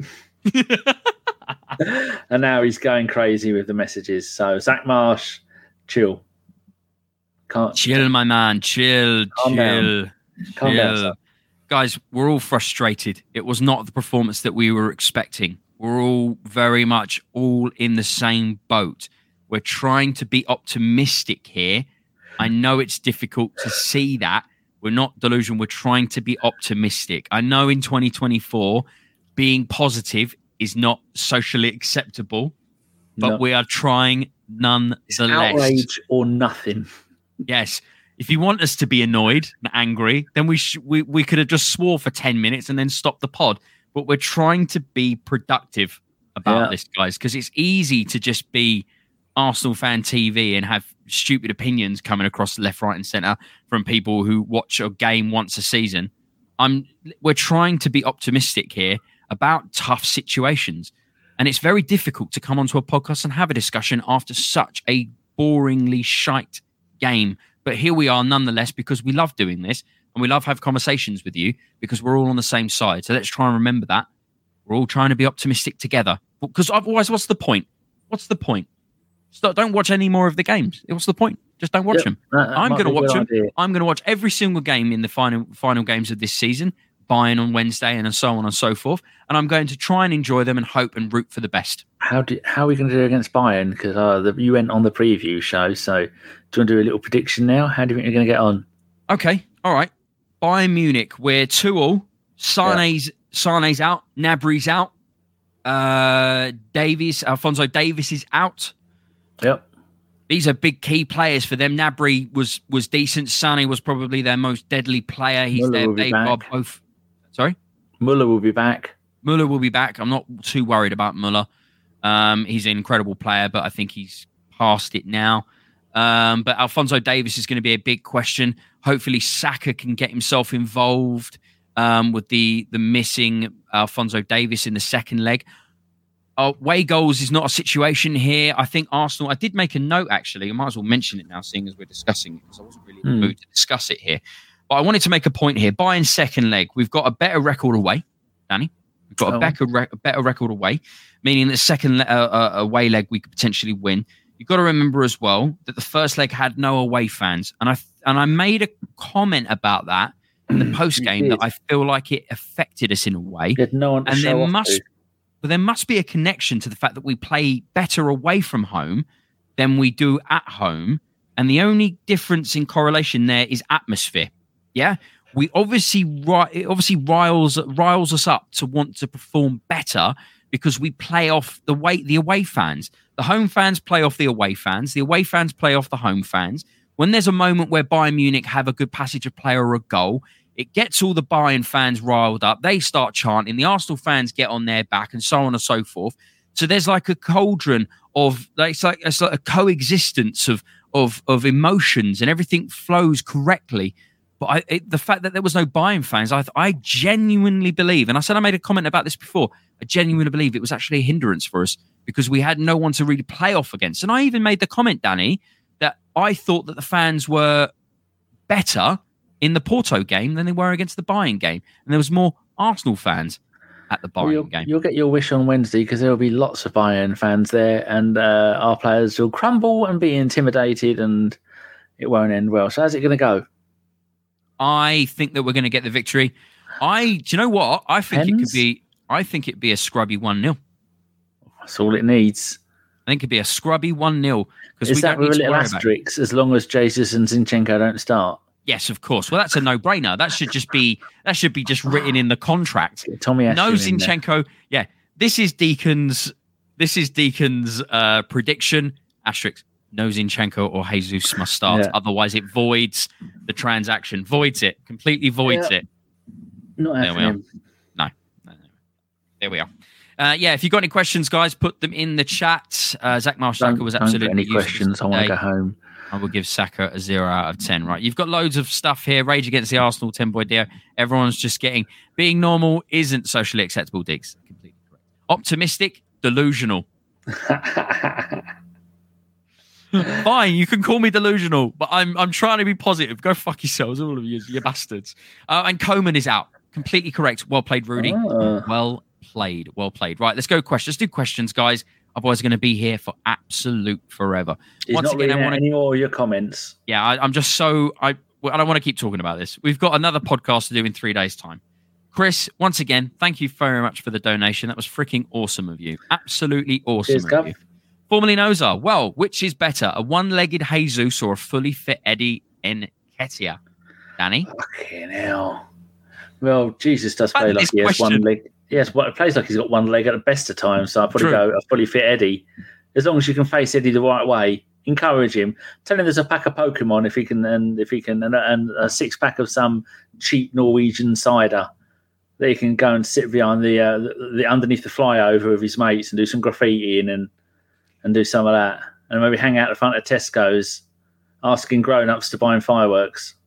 And now he's going crazy with the messages. So Zach Marsh, chill. Chill, my man. Chill. Calm down, sir. Guys, we're all frustrated. It was not the performance that we were expecting. We're all very much all in the same boat. We're trying to be optimistic here. I know it's difficult to see that. We're not delusional. We're trying to be optimistic. I know in 2024, being positive is not socially acceptable, but we are trying nonetheless. It's outrage or nothing. Yes. If you want us to be annoyed and angry, then we could have just swore for 10 minutes and then stopped the pod. But we're trying to be productive about this, guys, because it's easy to just be Arsenal fan TV and have stupid opinions coming across left, right, and centre from people who watch a game once a season. We're trying to be optimistic here about tough situations. And it's very difficult to come onto a podcast and have a discussion after such a boringly shite game. But here we are nonetheless, because we love doing this and we love having conversations with you because we're all on the same side. So let's try and remember that. We're all trying to be optimistic together. Because otherwise, what's the point? What's the point? Don't watch any more of the games. What's the point? Just don't watch them. I'm going to watch them. I'm going to watch every single game in the final games of this season, Bayern on Wednesday and so on and so forth. And I'm going to try and enjoy them and hope and root for the best. How are we going to do against Bayern? Because you went on the preview show. So do you want to do a little prediction now? How do you think you're going to get on? Okay. All right. Bayern Munich, we're 2-2. Sane's out. Gnabry's out. Alphonso Davies is out. Yep. These are big key players for them. Gnabry was decent. Sané was probably their most deadly player. He's there. They are both. Sorry? Muller will be back. Muller will be back. I'm not too worried about Muller. He's an incredible player, but I think he's past it now. But Alphonso Davies is going to be a big question. Hopefully Saka can get himself involved with the missing Alphonso Davies in the second leg. Away goals is not a situation here. I think Arsenal, I did make a note actually. I might as well mention it now, seeing as we're discussing it, because I wasn't really in the mood to discuss it here. But I wanted to make a point here. Bayern's second leg, we've got a better record away, Danny. We've got a better record away, meaning the second away leg we could potentially win. You've got to remember as well that the first leg had no away fans. And I made a comment about that in the post game that I feel like it affected us in a way. No one to and show off to. But there must be a connection to the fact that we play better away from home than we do at home. And the only difference in correlation there is atmosphere. Yeah. It obviously riles us up to want to perform better because we play off the away fans. The home fans play off the away fans. The away fans play off the home fans. When there's a moment where Bayern Munich have a good passage of play or a goal, it gets all the Bayern fans riled up. They start chanting. The Arsenal fans get on their back, and so on and so forth. So there's like a cauldron of it's like a coexistence of emotions, and everything flows correctly. But the fact that there was no Bayern fans, I genuinely believe, and I said I made a comment about this before, I genuinely believe it was actually a hindrance for us because we had no one to really play off against. And I even made the comment, Danny, that I thought that the fans were better in the Porto game than they were against the Bayern game. And there was more Arsenal fans at the Bayern game. You'll get your wish on Wednesday because there will be lots of Bayern fans there, and our players will crumble and be intimidated, and it won't end well. So how's it going to go? I think that we're going to get the victory. Do you know what? I think it'd be a scrubby 1-0. That's all it needs. I think it'd be a scrubby 1-0. Is that with a little asterisk, as long as Jesus and Zinchenko don't start? Yes, of course. Well, that's a no-brainer. That should be just written in the contract. Tommy no Zinchenko. Yeah, this is Deacon's prediction. Asterisk. No Zinchenko or Jesus must start. Yeah. Otherwise, it voids the transaction. Completely voids it. Not happening. No. There we are. If you've got any questions, guys, put them in the chat. Zach Marshaka was absolutely any questions. I want to go home. I will give Saka a 0 out of 10. Right, you've got loads of stuff here. Rage against the Arsenal, 10-boy Dio. Everyone's just being normal isn't socially acceptable, Diggs. Completely correct. Optimistic, delusional. Fine, you can call me delusional, but I'm trying to be positive. Go fuck yourselves, all of you bastards. And Coman is out. Completely correct. Well played, Rudy. Well played. Right, let's go questions. Let's do questions, guys. Otherwise, we're going to be here for absolute forever. Once again, I want any more of your comments. Yeah, I'm just so I don't want to keep talking about this. We've got another podcast to do in 3 days' time. Chris, once again, thank you very much for the donation. That was freaking awesome of you. Absolutely awesome of you. Formerly Nozar, well, which is better, a one-legged Jesus or a fully fit Eddie Nketiah? Danny? Fucking hell. Well, Jesus does play like he has one leg. Yes, it plays like he's got one leg at the best of times. So I'll probably go a fully fit Eddie. As long as you can face Eddie the right way, encourage him. Tell him there's a pack of Pokemon if he can, and a 6-pack of some cheap Norwegian cider that he can go and sit behind the underneath the flyover of his mates and do some graffiti and do some of that, and maybe hang out the front of Tesco's asking grown-ups to buy him fireworks.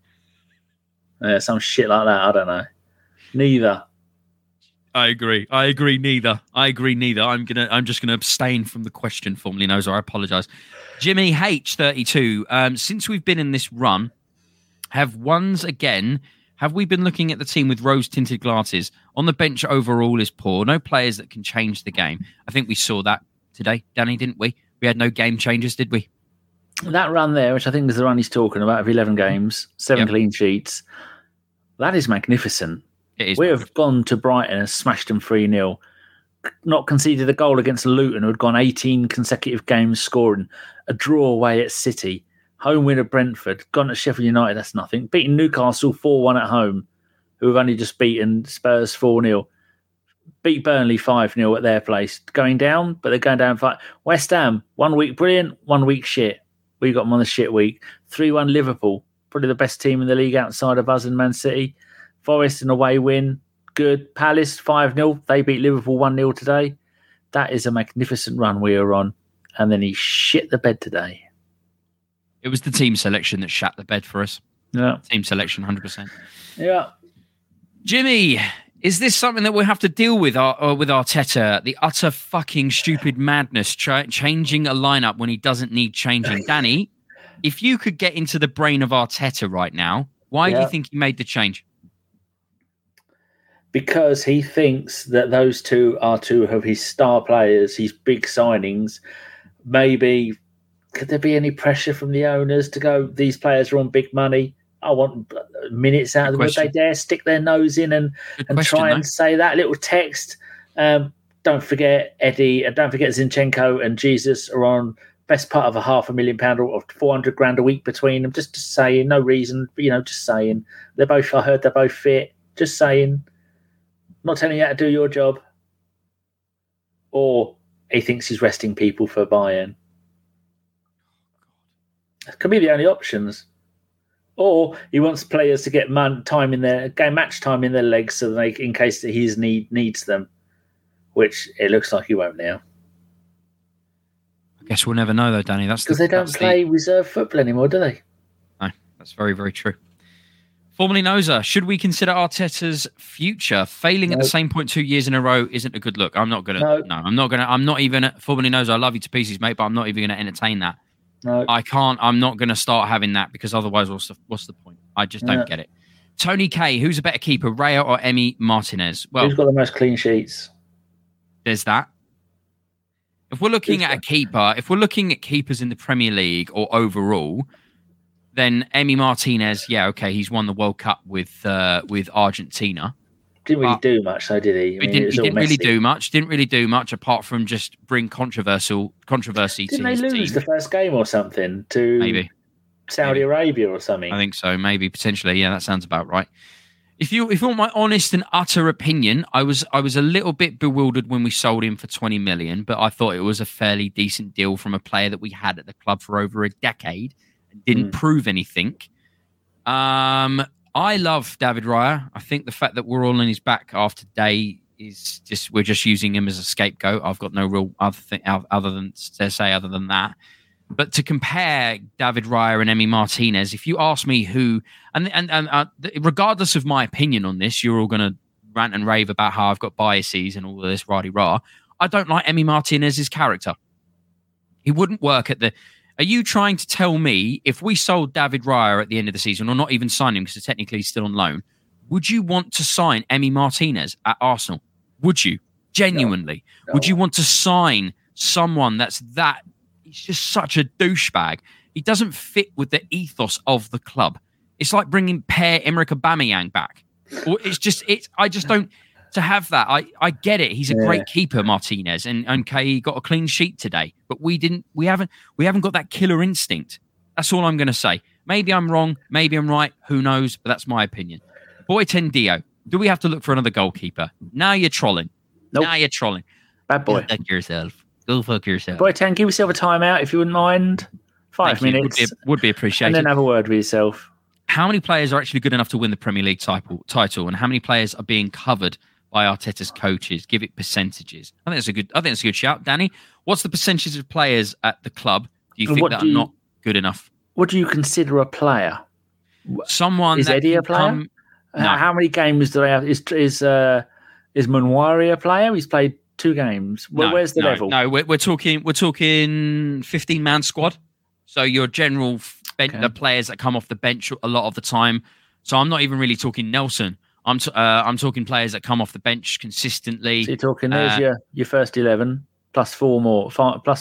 Some shit like that. I don't know. Neither. I agree. Neither. I'm just gonna abstain from the question. Formerly knows. I apologise. Jimmy H32. Since we've been in this run, have we been looking at the team with rose-tinted glasses? On the bench overall is poor. No players that can change the game. I think we saw that today, Danny, didn't we? We had no game changers, did we? That run there, which I think is the run he's talking about, of 11 games, 7 clean sheets, that is magnificent. We have gone to Brighton and smashed them 3-0. Not conceded a goal against Luton, who had gone 18 consecutive games scoring. A draw away at City. Home win at Brentford. Gone to Sheffield United, that's nothing. Beaten Newcastle 4-1 at home, who have only just beaten Spurs 4-0. Beat Burnley 5-0 at their place. Going down, but they're going down 5. West Ham, 1 week brilliant, 1 week shit. We got them on the shit week. 3-1 Liverpool, probably the best team in the league outside of us and Man City. Forest an away win, good. Palace 5-0. They beat Liverpool 1-0 today. That is a magnificent run we are on. And then he shit the bed today. It was the team selection that shat the bed for us. Yeah. Team selection, 100%. Yeah. Jimmy, is this something that we'll have to deal with with Arteta? The utter fucking stupid madness, changing a lineup when he doesn't need changing. Danny, if you could get into the brain of Arteta right now, why do you think he made the change? Because he thinks that those two are two of his star players, his big signings. Maybe, could there be any pressure from the owners to go, these players are on big money? I want minutes out of them. Would they dare stick their nose in and try and say that little text? Don't forget Eddie, and don't forget Zinchenko and Jesus are on best part of £500,000 or 400 grand a week between them. Just saying, no reason, just saying. I heard they're both fit. Just saying. Not telling you how to do your job. Or he thinks he's resting people for Bayern. That could be the only options. Or he wants players to get match time in their legs, so they, in case that he needs them, which it looks like he won't now. I guess we'll never know, though, Danny. That's because they don't play reserve football anymore, do they? No, that's very, very true. Formerly Noza, should we consider Arteta's future? Failing at the same point 2 years in a row isn't a good look. I'm not going to. No, I'm not even. Formerly Noza, I love you to pieces, mate, but I'm not even going to entertain that. No. I can't. I'm not going to start having that because otherwise, what's the point? I just don't get it. Tony K, who's a better keeper, Raya or Emi Martinez? Well, who's got the most clean sheets? There's that. If we're looking at a keeper, if we're looking at keepers in the Premier League or overall, then Emi Martinez, he's won the World Cup with Argentina. Didn't really do much, though, did he? He didn't really do much. Didn't really do much apart from just bring controversy Didn't to his they lose team. the first game or something to Maybe Saudi Arabia or something? I think so. Maybe potentially. Yeah, that sounds about right. If you want my honest and utter opinion, I was a little bit bewildered when we sold him for 20 million, but I thought it was a fairly decent deal from a player that we had at the club for over a decade and didn't prove anything. I love David Raya. I think the fact that we're all on his back after today is just we're just using him as a scapegoat. I've got no real other thing other than that. But to compare David Raya and Emi Martinez, if you ask me who, and regardless of my opinion on this, you're all going to rant and rave about how I've got biases and all of this rah-de-rah. I don't like Emi Martinez's character. He wouldn't work at the. Are you trying to tell me if we sold David Raya at the end of the season, or not even sign him because technically he's still on loan, would you want to sign Emi Martinez at Arsenal? Would you? Genuinely? No. Would you want to sign someone that's that? He's just such a douchebag. He doesn't fit with the ethos of the club. It's like bringing Pierre-Emerick Aubameyang back. I just don't. To have that, I get it. He's a great keeper, Martinez, and he got a clean sheet today. But we haven't got that killer instinct. That's all I'm going to say. Maybe I'm wrong. Maybe I'm right. Who knows? But that's my opinion. Boyten Dio. Do we have to look for another goalkeeper? Now you're trolling. Nope. Now you're trolling. Bad boy. Go fuck yourself. Go fuck yourself. Boyten, give yourself a timeout if you wouldn't mind. 5 minutes. Would be appreciated. And then have a word with yourself. How many players are actually good enough to win the Premier League title, and how many players are being covered by Arteta's coaches? Give it percentages. I think it's a good shout, Danny. What's the percentage of players at the club do you think that are not good enough? What do you consider a player? Someone is Eddie a player? No. How many games do they have? Is Munwari a player? He's played 2 games. Where's the level? No, we're talking 15-man squad. So your general the players that come off the bench a lot of the time. So I'm not even really talking Nelson. I'm talking players that come off the bench consistently. So you're talking there's your first 11 plus 4 more.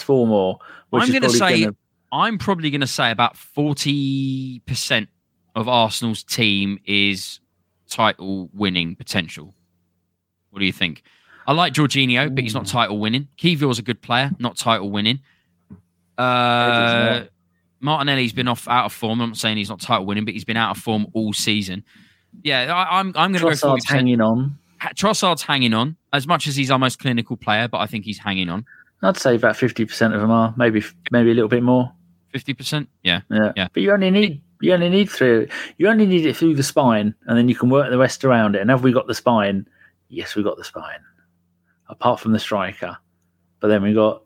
I'm probably going to say about 40% of Arsenal's team is title winning potential. What do you think? I like Jorginho, but he's not title winning. Kivior's a good player, not title winning. Martinelli's been out of form. I'm not saying he's not title winning, but he's been out of form all season. Yeah, I'm going to go 40%. Hanging on. Trossard's hanging on, as much as he's our most clinical player, but I think he's hanging on. I'd say about 50% of them are, maybe a little bit more. 50%. Yeah. But you only need three. You only need it through the spine, and then you can work the rest around it. And have we got the spine? Yes, we got the spine. Apart from the striker, but then we got.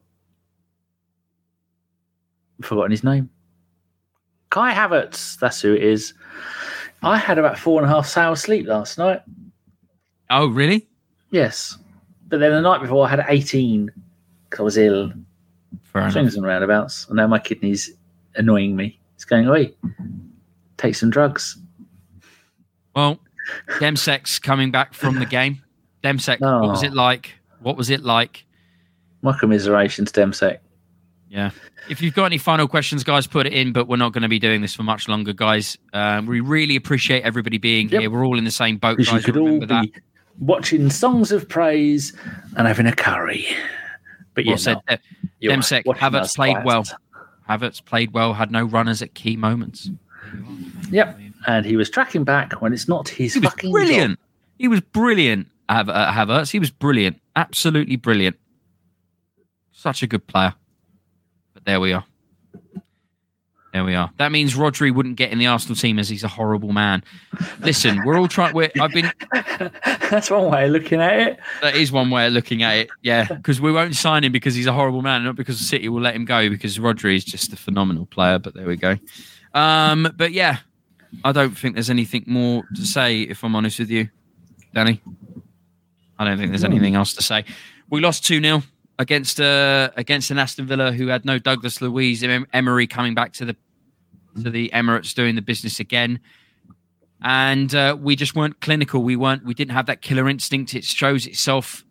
I've forgotten his name. Kai Havertz. That's who it is. I had about 4.5 hours sleep last night. Oh, really? Yes, but then the night before I had 18 because I was ill. Swings and roundabouts, and now my kidney's annoying me. It's going away. Take some drugs. Well, Demsek's coming back from the game. Demsek, What was it like? What was it like? My commiserations, Demsek. Yeah. If you've got any final questions, guys, put it in, but we're not going to be doing this for much longer, guys. We really appreciate everybody being here. We're all in the same boat, guys. You could all be watching songs of praise and having a curry. But well said. Demsek, Havertz played well. Havertz played well, had no runners at key moments. Yep. And he was tracking back when it's not his fucking brilliant. job. He was brilliant, Havertz. He was brilliant. Absolutely brilliant. Such a good player. But there we are. There we are. That means Rodri wouldn't get in the Arsenal team as he's a horrible man. Listen, we're all trying. That's one way of looking at it. That is one way of looking at it. Yeah, because we won't sign him because he's a horrible man, not because City will let him go because Rodri is just a phenomenal player. But there we go. But yeah, I don't think there's anything more to say. If I'm honest with you, Danny, I don't think there's anything else to say. We lost 2-0. Against an Aston Villa who had no Douglas Luiz, Emery coming back to the Emirates doing the business again, and we just weren't clinical. We didn't have that killer instinct. It shows itself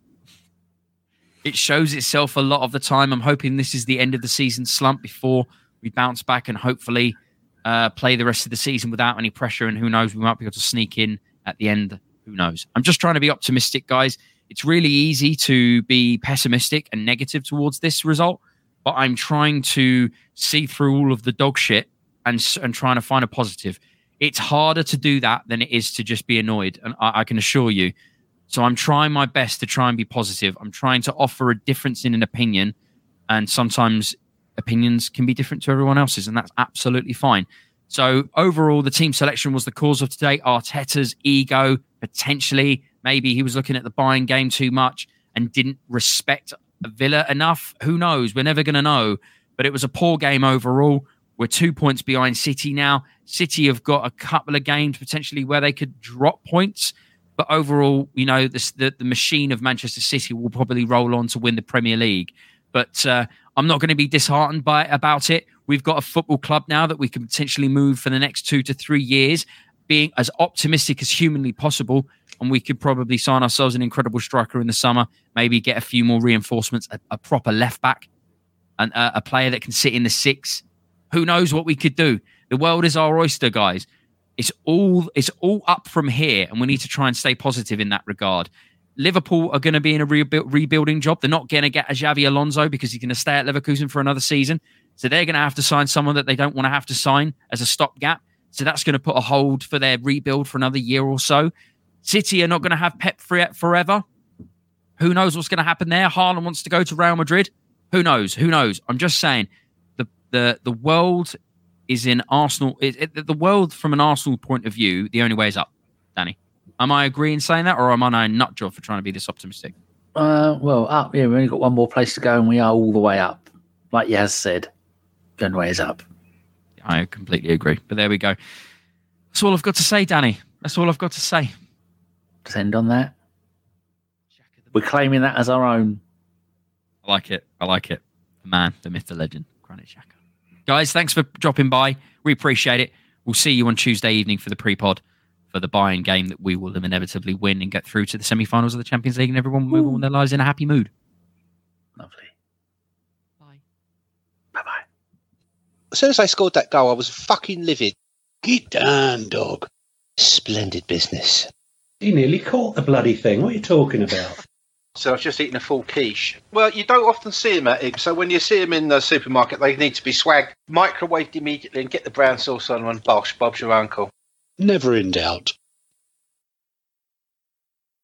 a lot of the time. I'm hoping this is the end of the season slump before we bounce back and hopefully play the rest of the season without any pressure. And who knows, we might be able to sneak in at the end. Who knows? I'm just trying to be optimistic, guys. It's really easy to be pessimistic and negative towards this result, but I'm trying to see through all of the dog shit and trying to find a positive. It's harder to do that than it is to just be annoyed, and I can assure you. So I'm trying my best to try and be positive. I'm trying to offer a difference in an opinion, and sometimes opinions can be different to everyone else's, and that's absolutely fine. So overall, the team selection was the cause of today. Arteta's ego, potentially. Maybe he was looking at the Bayern game too much and didn't respect Villa enough. Who knows? We're never going to know. But it was a poor game overall. We're 2 points behind City now. City have got a couple of games potentially where they could drop points. But overall, you know, the machine of Manchester City will probably roll on to win the Premier League. But I'm not going to be disheartened about it. We've got a football club now that we can potentially move for the next 2 to 3 years, being as optimistic as humanly possible. And we could probably sign ourselves an incredible striker in the summer, maybe get a few more reinforcements, a proper left back, and a player that can sit in the 6. Who knows what we could do? The world is our oyster, guys. It's all up from here, and we need to try and stay positive in that regard. Liverpool are going to be in a rebuilding job. They're not going to get a Xavi Alonso because he's going to stay at Leverkusen for another season. So they're going to have to sign someone that they don't want to have to sign as a stopgap. So that's going to put a hold for their rebuild for another year or so. City are not going to have Pep forever. Who knows what's going to happen there? Haaland wants to go to Real Madrid. Who knows? I'm just saying the world is in Arsenal. The world from an Arsenal point of view, the only way is up. Danny, am I agreeing saying that, or am I a nut job for trying to be this optimistic? Well, up. Yeah, we've only got one more place to go, and we are all the way up. Like Yaz said, the only way is up. I completely agree. But there we go. That's all I've got to say, Danny. That's all I've got to say. Just end on that. We're claiming that as our own. I like it. The man, the myth, the legend, Granit Xhaka. Guys, thanks for dropping by. We appreciate it. We'll see you on Tuesday evening for the pre-pod for the Bayern game that we will inevitably win and get through to the semi-finals of the Champions League, and everyone will move on their lives in a happy mood. Lovely. Bye. Bye-bye. As soon as I scored that goal, I was fucking livid. Get down, dog. Splendid business. He nearly caught the bloody thing. What are you talking about? So I was just eating a full quiche. Well, you don't often see them at Ibs, so when you see them in the supermarket, they need to be swagged, microwaved immediately, and get the brown sauce on and bosh, Bob's your uncle. Never in doubt.